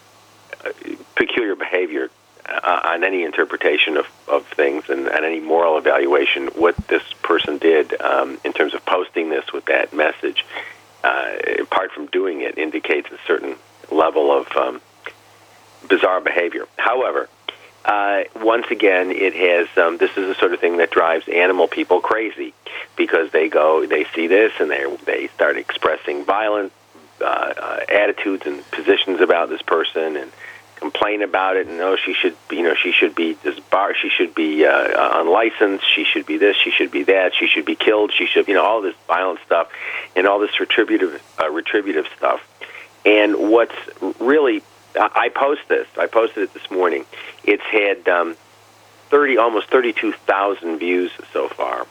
peculiar behavior uh, on any interpretation of, of things and, and any moral evaluation. What this person did um, in terms of posting this with that message, uh, apart from doing it, indicates a certain level of um, bizarre behavior. However, Uh, once again, it has. Um, this is the sort of thing that drives animal people crazy, because they go, they see this, and they they start expressing violent uh, uh, attitudes and positions about this person, and complain about it. And no, she should, you know, she should be disbarred. She should be uh, uh, unlicensed. She should be this. She should be that. She should be killed. She should, you know, all this violent stuff, and all this retributive uh, retributive stuff. and what's really, I post this, I posted it this morning. It's had um, thirty, almost thirty-two thousand views so far.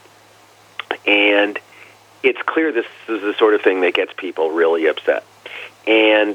And it's clear this is the sort of thing that gets people really upset. And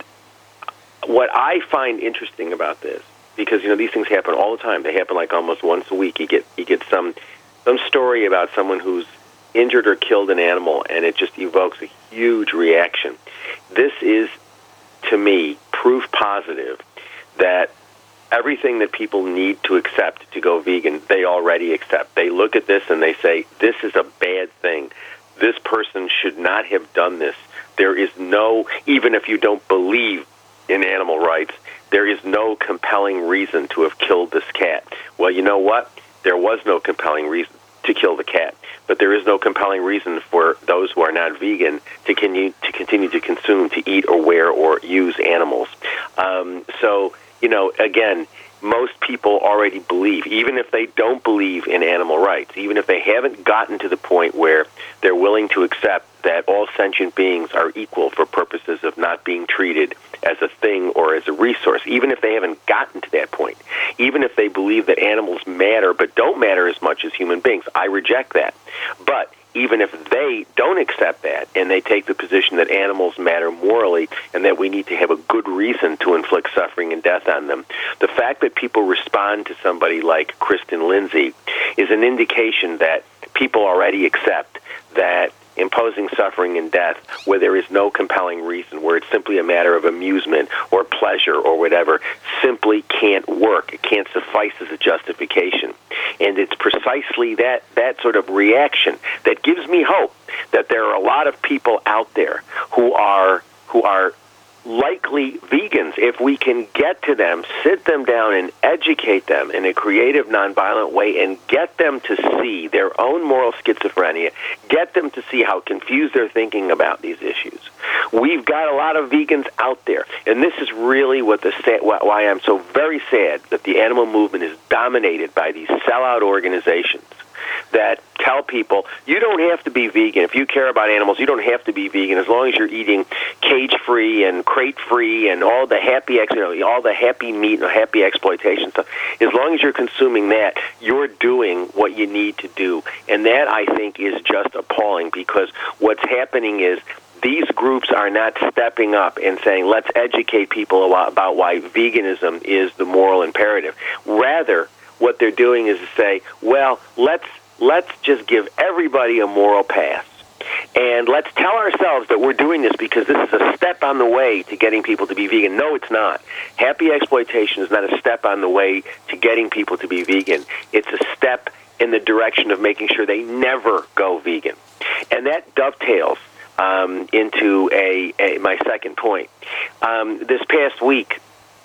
what I find interesting about this, because, you know, these things happen all the time. They happen like almost once a week. You get you get some some story about someone who's injured or killed an animal, and it just evokes a huge reaction. This is, to me, proof positive that everything that people need to accept to go vegan, they already accept. They look at this and they say, this is a bad thing. This person should not have done this. There is no, even if you don't believe in animal rights, there is no compelling reason to have killed this cat. Well, you know what? There was no compelling reason to kill the cat, but there is no compelling reason for those who are not vegan to continue to continue to consume, to eat or wear or use animals. Um, so, you know, again, most people already believe, even if they don't believe in animal rights, even if they haven't gotten to the point where they're willing to accept that all sentient beings are equal for purposes of not being treated as a thing or as a resource, even if they haven't gotten to that point, even if they believe that animals matter but don't matter as much as human beings, I reject that. But even if they don't accept that and they take the position that animals matter morally and that we need to have a good reason to inflict suffering and death on them, the fact that people respond to somebody like Kristen Lindsay is an indication that people already accept that imposing suffering and death where there is no compelling reason, where it's simply a matter of amusement or pleasure or whatever, simply can't work. It can't suffice as a justification. And it's precisely that, that sort of reaction that gives me hope that there are a lot of people out there who are who are likely vegans. If we can get to them, sit them down and educate them in a creative, nonviolent way and get them to see their own moral schizophrenia, get them to see how confused they're thinking about these issues. We've got a lot of vegans out there, and this is really what the why I'm so very sad that the animal movement is dominated by these sellout organizations that tell people, you don't have to be vegan. If you care about animals, you don't have to be vegan as long as you're eating cage-free and crate-free and all the happy, you know, all the happy meat and happy exploitation stuff. As long as you're consuming that, you're doing what you need to do. And that, I think, is just appalling, because what's happening is these groups are not stepping up and saying, let's educate people about why veganism is the moral imperative. Rather, what they're doing is to say, well, let's let's just give everybody a moral pass. And let's tell ourselves that we're doing this because this is a step on the way to getting people to be vegan. No, it's not. Happy exploitation is not a step on the way to getting people to be vegan. It's a step in the direction of making sure they never go vegan. And that dovetails um, into a, a my second point. Um, this past week,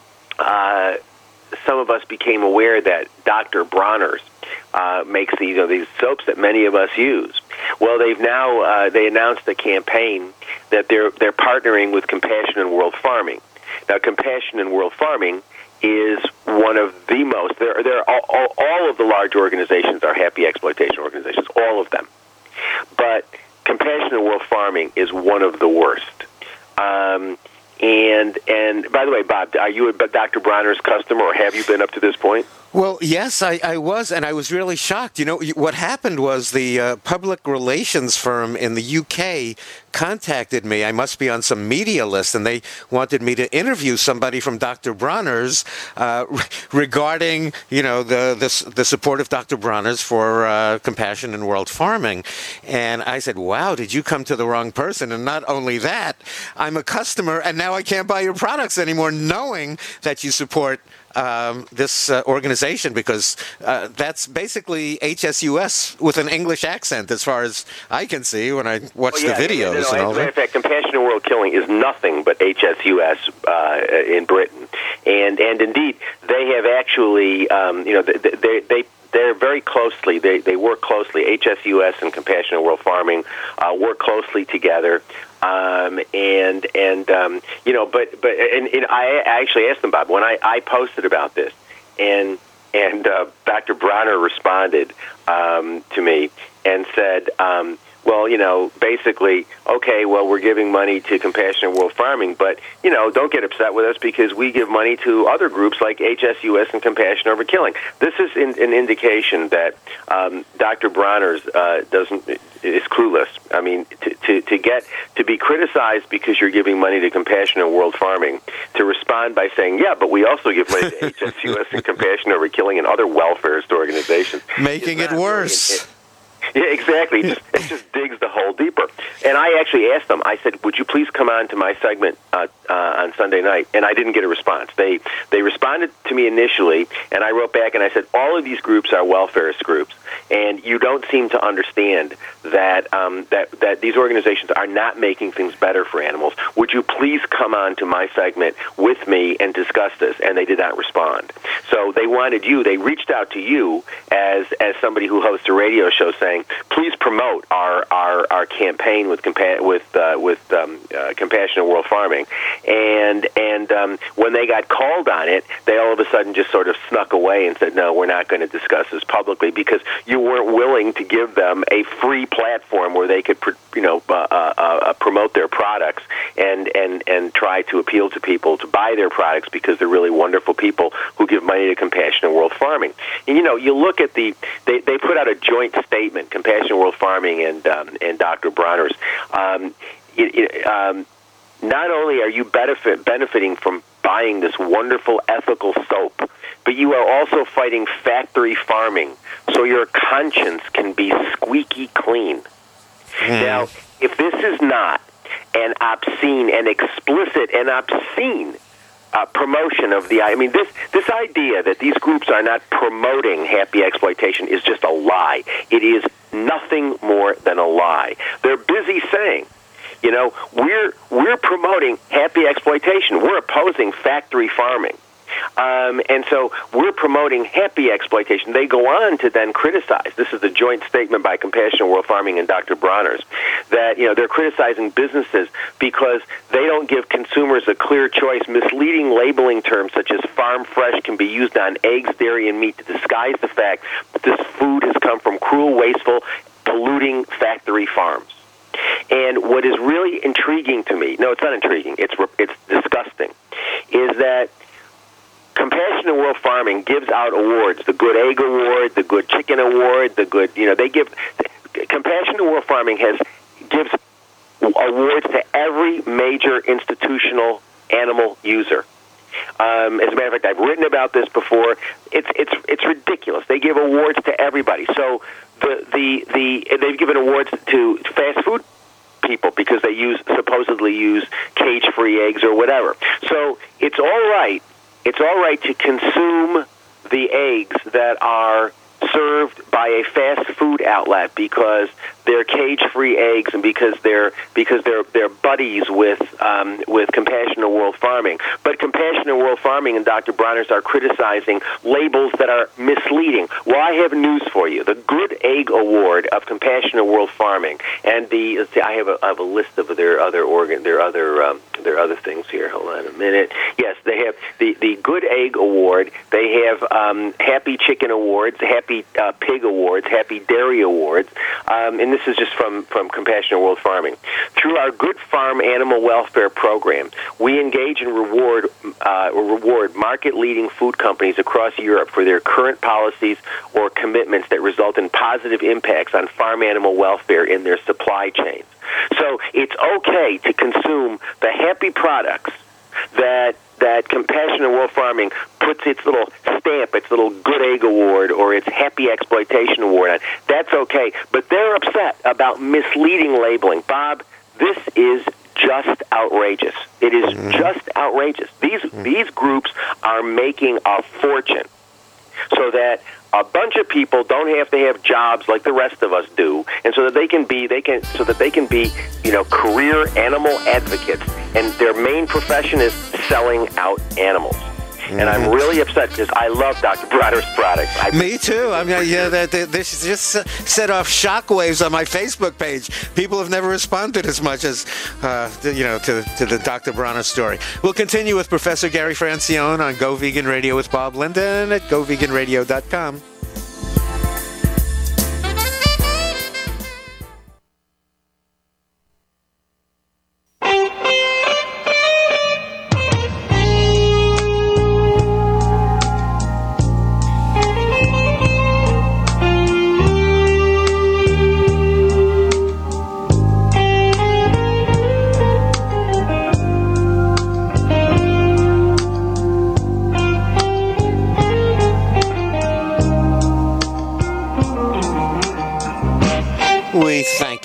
uh, some of us became aware that Doctor Bronner's uh, makes these, you know, these soaps that many of us use. Well, they've now uh, they announced a campaign that they're they're partnering with Compassion in World Farming. Now, Compassion in World Farming is one of the most. There, there all, all, all of the large organizations are happy exploitation organizations, all of them. But Compassion in World Farming is one of the worst. Um, And and by the way, Bob, are you a Doctor Bronner's customer, or have you been up to this point? Well, yes, I, I was, and I was really shocked. You know, what happened was the uh, public relations firm in the U K contacted me. I must be on some media list, and they wanted me to interview somebody from Doctor Bronner's uh, regarding, you know, the, the the support of Doctor Bronner's for uh, Compassion in World Farming. And I said, wow, did you come to the wrong person? And not only that, I'm a customer, and now I can't buy your products anymore, knowing that you support Um, this uh, organization, because uh, that's basically H S U S with an English accent, as far as I can see when I watch well, yeah, the videos. No, no, and all that. In fact, Compassion in World Killing is nothing but H S U S uh, in Britain, and and indeed they have actually, um, you know, they they. they They're very closely, they, they work closely, H S U S and Compassion in World Farming uh, work closely together. Um, and, and um, you know, but, but and, and I actually asked them, Bob, when I, I posted about this, and, and uh, Doctor Bronner responded um, to me and said, um, well, you know, basically, okay, well, we're giving money to Compassionate World Farming, but, you know, don't get upset with us because we give money to other groups like H S U S and Compassion Over Killing. This is in, an indication that um, Doctor Bronner's uh, doesn't is clueless. I mean, to, to, to get to be criticized because you're giving money to Compassionate World Farming, to respond by saying, yeah, but we also give money to H S U S and Compassion Over Killing and other welfarist organizations. Making it worse. Really, it, Yeah, exactly. It just, it just digs the hole deeper. And I actually asked them, I said, would you please come on to my segment uh, uh, on Sunday night? And I didn't get a response. They they responded to me initially, and I wrote back and I said, all of these groups are welfarist groups, and you don't seem to understand that um, that, that these organizations are not making things better for animals. Would you please come on to my segment with me and discuss this? And they did not respond. So they wanted you, they reached out to you as, as somebody who hosts a radio show saying, please promote our our, our campaign with compa- with uh, with um, uh, Compassionate World Farming, and and um, when they got called on it, they all of a sudden just sort of snuck away and said, no, we're not going to discuss this publicly because you weren't willing to give them a free platform where they could, you know, uh, uh, uh, promote their products and and and try to appeal to people to buy their products because they're really wonderful people who give money to Compassionate World Farming. And you know, you look at the they they put out a joint statement, Compassionate World Farming and um, and Doctor Bronner's. Um, it, it, um, not only are you benefit, benefiting from buying this wonderful ethical soap, but you are also fighting factory farming, so your conscience can be squeaky clean. Mm. Now, if this is not an obscene and explicit and obscene Uh, promotion of the, I mean, this this idea that these groups are not promoting happy exploitation is just a lie. It is nothing more than a lie. They're busy saying, you know, we're we're promoting happy exploitation. We're opposing factory farming. Um, and so we're promoting happy exploitation. They go on to then criticize. This is the joint statement by Compassionate World Farming and Doctor Bronner's, that, you know, they're criticizing businesses because they don't give consumers a clear choice. Misleading labeling terms such as farm fresh can be used on eggs, dairy, and meat to disguise the fact that this food has come from cruel, wasteful, polluting factory farms. And what is really intriguing to me, no, it's not intriguing, it's it's disgusting, is that Compassionate World Farming gives out awards, the Good Egg Award, the Good Chicken Award, the Good, you know, they give, Compassionate World Farming has, gives awards to every major institutional animal user. Um, as a matter of fact, I've written about this before. It's it's it's ridiculous. They give awards to everybody. So the the, the they've given awards to fast food people because they use supposedly use cage-free eggs or whatever. So it's all right. It's all right to consume the eggs that are served by a fast food outlet because they're cage-free eggs and because they're because they're they're buddies with um, with Compassionate World Farming. But Compassionate World Farming and Doctor Bronner's are criticizing labels that are misleading. Well, I have news for you: the Good Egg Award of Compassionate World Farming, and the let's see, I have a I have a list of their other organ their other um, their other things here. Hold on a minute. Yes, they have the the Good Egg Award. They have um, Happy Chicken Awards, Happy uh, Pig Awards, Happy Dairy Awards, um, and this is just from, from Compassionate World Farming. Through our Good Farm Animal Welfare Program, we engage and reward uh, reward market-leading food companies across Europe for their current policies or commitments that result in positive impacts on farm animal welfare in their supply chains. So it's okay to consume the happy products that that Compassionate World Farming puts its little stamp, its little Good Egg Award or its Happy Exploitation Award on. That's okay. But they're upset about misleading labeling. Bob, this is just outrageous. It is mm-hmm. just outrageous. These mm-hmm. these groups are making a fortune so that a bunch of people don't have to have jobs like the rest of us do, and so that they can be they can so that they can be you know career animal advocates, and their main profession is selling out animals. Mm-hmm. And I'm really upset because I love Doctor Bronner's products. I Me too. I mean, yeah, that this just set off shockwaves on my Facebook page. People have never responded as much as uh, you know to to the Doctor Bronner story. We'll continue with Professor Gary Francione on Go Vegan Radio with Bob Linden at go vegan radio dot com.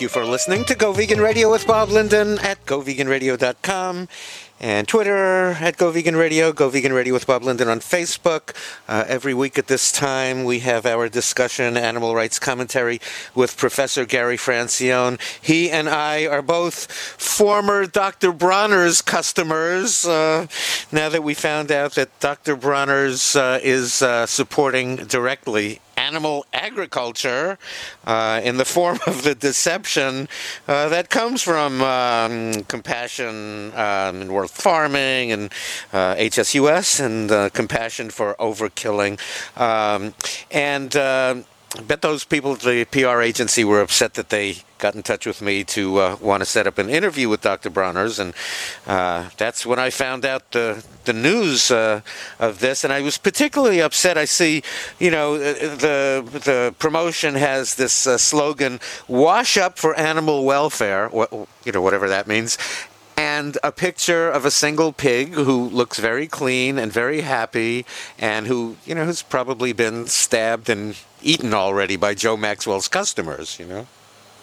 you for listening to Go Vegan Radio with Bob Linden at go vegan radio dot com. And Twitter at Go Vegan Radio, Go Vegan Radio with Bob Linden on Facebook. Uh, every week at this time, we have our discussion, animal rights commentary with Professor Gary Francione. He and I are both former Doctor Bronner's customers. Uh, now that we found out that Doctor Bronner's uh, is uh, supporting directly animal agriculture uh, in the form of the deception uh, that comes from um, Compassion um, in World Farming and uh, H S U S and uh, Compassion for Overkilling. Um, and uh, I bet those people at the P R agency were upset that they got in touch with me to uh, want to set up an interview with Doctor Bronner's, and uh, that's when I found out the the news uh, of this. And I was particularly upset. I see, you know, the the promotion has this uh, slogan: "Wash up for animal welfare," you know, whatever that means. And a picture of a single pig who looks very clean and very happy, and who, you know, has probably been stabbed and eaten already by Joe Maxwell's customers, you know.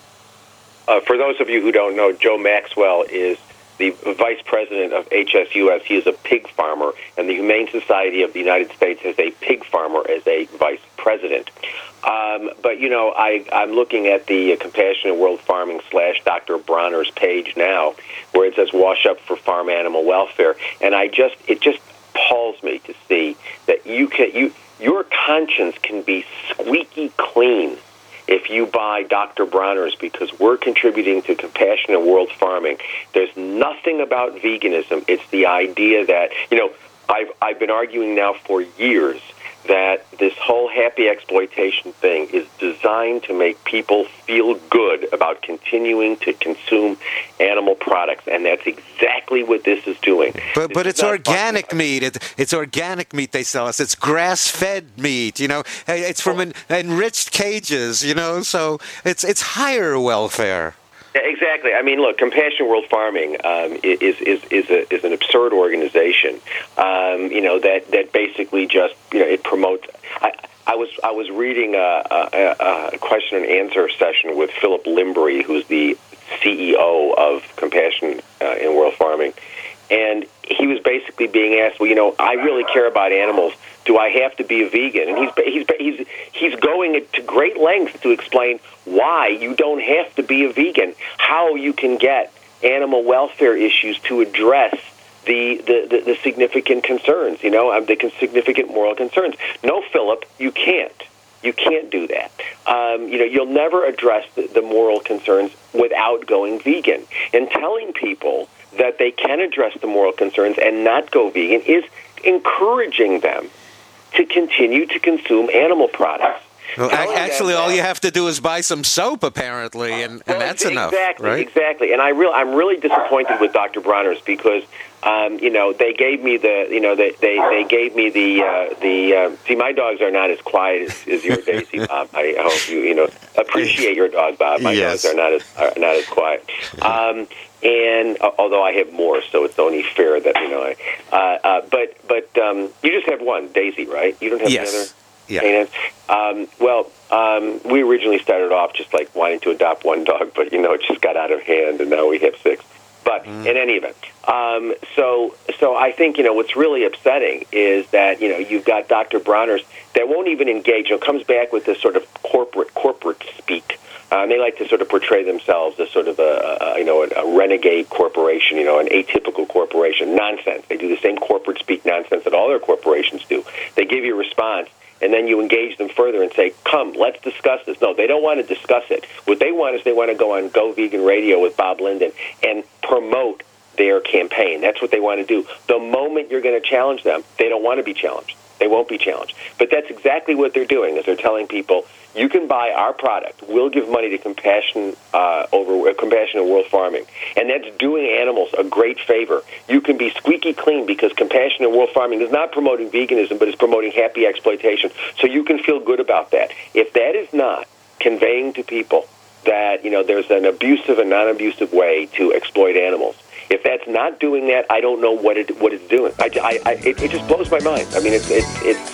Uh, for those of you who don't know, Joe Maxwell is the vice president of H S U S. He is a pig farmer, and the Humane Society of the United States has a pig farmer as a vice president. Um, but, you know, I, I'm looking at the uh, Compassionate World Farming slash Doctor Bronner's page now, where it says wash up for farm animal welfare. And I just, it just appalls me to see that you can, you, your conscience can be squeaky clean if you buy Doctor Bronner's, because we're contributing to Compassionate World Farming. There's nothing about veganism. It's the idea that, you know, I've, I've been arguing now for years that this whole happy exploitation thing is designed to make people feel good about continuing to consume animal products, and that's exactly what this is doing. But this but it's organic fun. meat. It, it's organic meat they sell us. It's grass-fed meat. You know, it's from en, enriched cages. You know, so it's it's higher welfare. Yeah, exactly. I mean, look, Compassion World Farming um, is is is, a, is an absurd organization. Um, you know that, that basically just you know it promotes. I, I was I was reading a, a, a question and answer session with Philip Limbury, who's the C E O of Compassion uh, in World Farming, and he was basically being asked, well, you know, I really care about animals. Do I have to be a vegan? And he's he's he's he's going to great lengths to explain why you don't have to be a vegan, how you can get animal welfare issues to address the the, the, the significant concerns, you know, um, the significant moral concerns. No, Philip, you can't. You can't do that. Um, you know, you'll never address the, the moral concerns without going vegan. And telling people that they can address the moral concerns and not go vegan is encouraging them to continue to consume animal products. Well, actually, all you have to do is buy some soap, apparently, and, and well, that's exactly, enough, right? Exactly. And I real, I'm really disappointed with Doctor Bronner's because, um, you know, they gave me the, you know, they they, they gave me the uh, the. Uh, see, my dogs are not as quiet as, as your Daisy, Bob. I hope you, you know, appreciate your dog, Bob. My yes. dogs are not as are not as quiet. Um, And uh, although I have more, so it's only fair that you know. I, uh, uh, but but um, you just have one, Daisy, right? You don't have yes. the other. Yeah. Um, well, um, we originally started off just like wanting to adopt one dog, but you know it just got out of hand, and now we have six. But mm. in any event, um, so so I think you know what's really upsetting is that you know you've got Doctor Bronner's that won't even engage. You know, comes back with this sort of corporate corporate speak. Uh, and they like to sort of portray themselves as sort of a, a you know, a, a renegade corporation, you know, an atypical corporation. Nonsense. They do the same corporate speak nonsense that all their corporations do. They give you a response, and then you engage them further and say, come, let's discuss this. No, they don't want to discuss it. What they want is they want to go on Go Vegan Radio with Bob Linden and promote their campaign. That's what they want to do. The moment you're going to challenge them, they don't want to be challenged. They won't be challenged. But that's exactly what they're doing, is they're telling people, you can buy our product. We'll give money to Compassion uh, over uh, Compassionate World Farming, and that's doing animals a great favor. You can be squeaky clean because Compassionate World Farming is not promoting veganism, but is promoting happy exploitation. So you can feel good about that. If that is not conveying to people that you know there's an abusive and non-abusive way to exploit animals, if that's not doing that, I don't know what it what it's doing. I, I, I it, it just blows my mind. I mean, it's it's it's.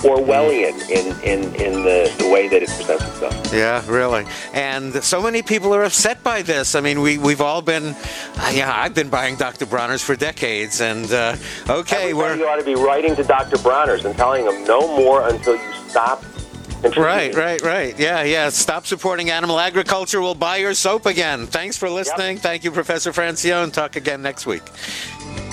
Orwellian in, in, in the, the way that it presents itself. Yeah, really. And so many people are upset by this. I mean, we, we've all been, uh, yeah, I've been buying Doctor Bronner's for decades. And, uh, okay, Everybody we're... ought to be writing to Doctor Bronner's and telling them no more until you stop. Right, right, right. Yeah, yeah. Stop supporting animal agriculture. We'll buy your soap again. Thanks for listening. Yep. Thank you, Professor Francione. Talk again next week.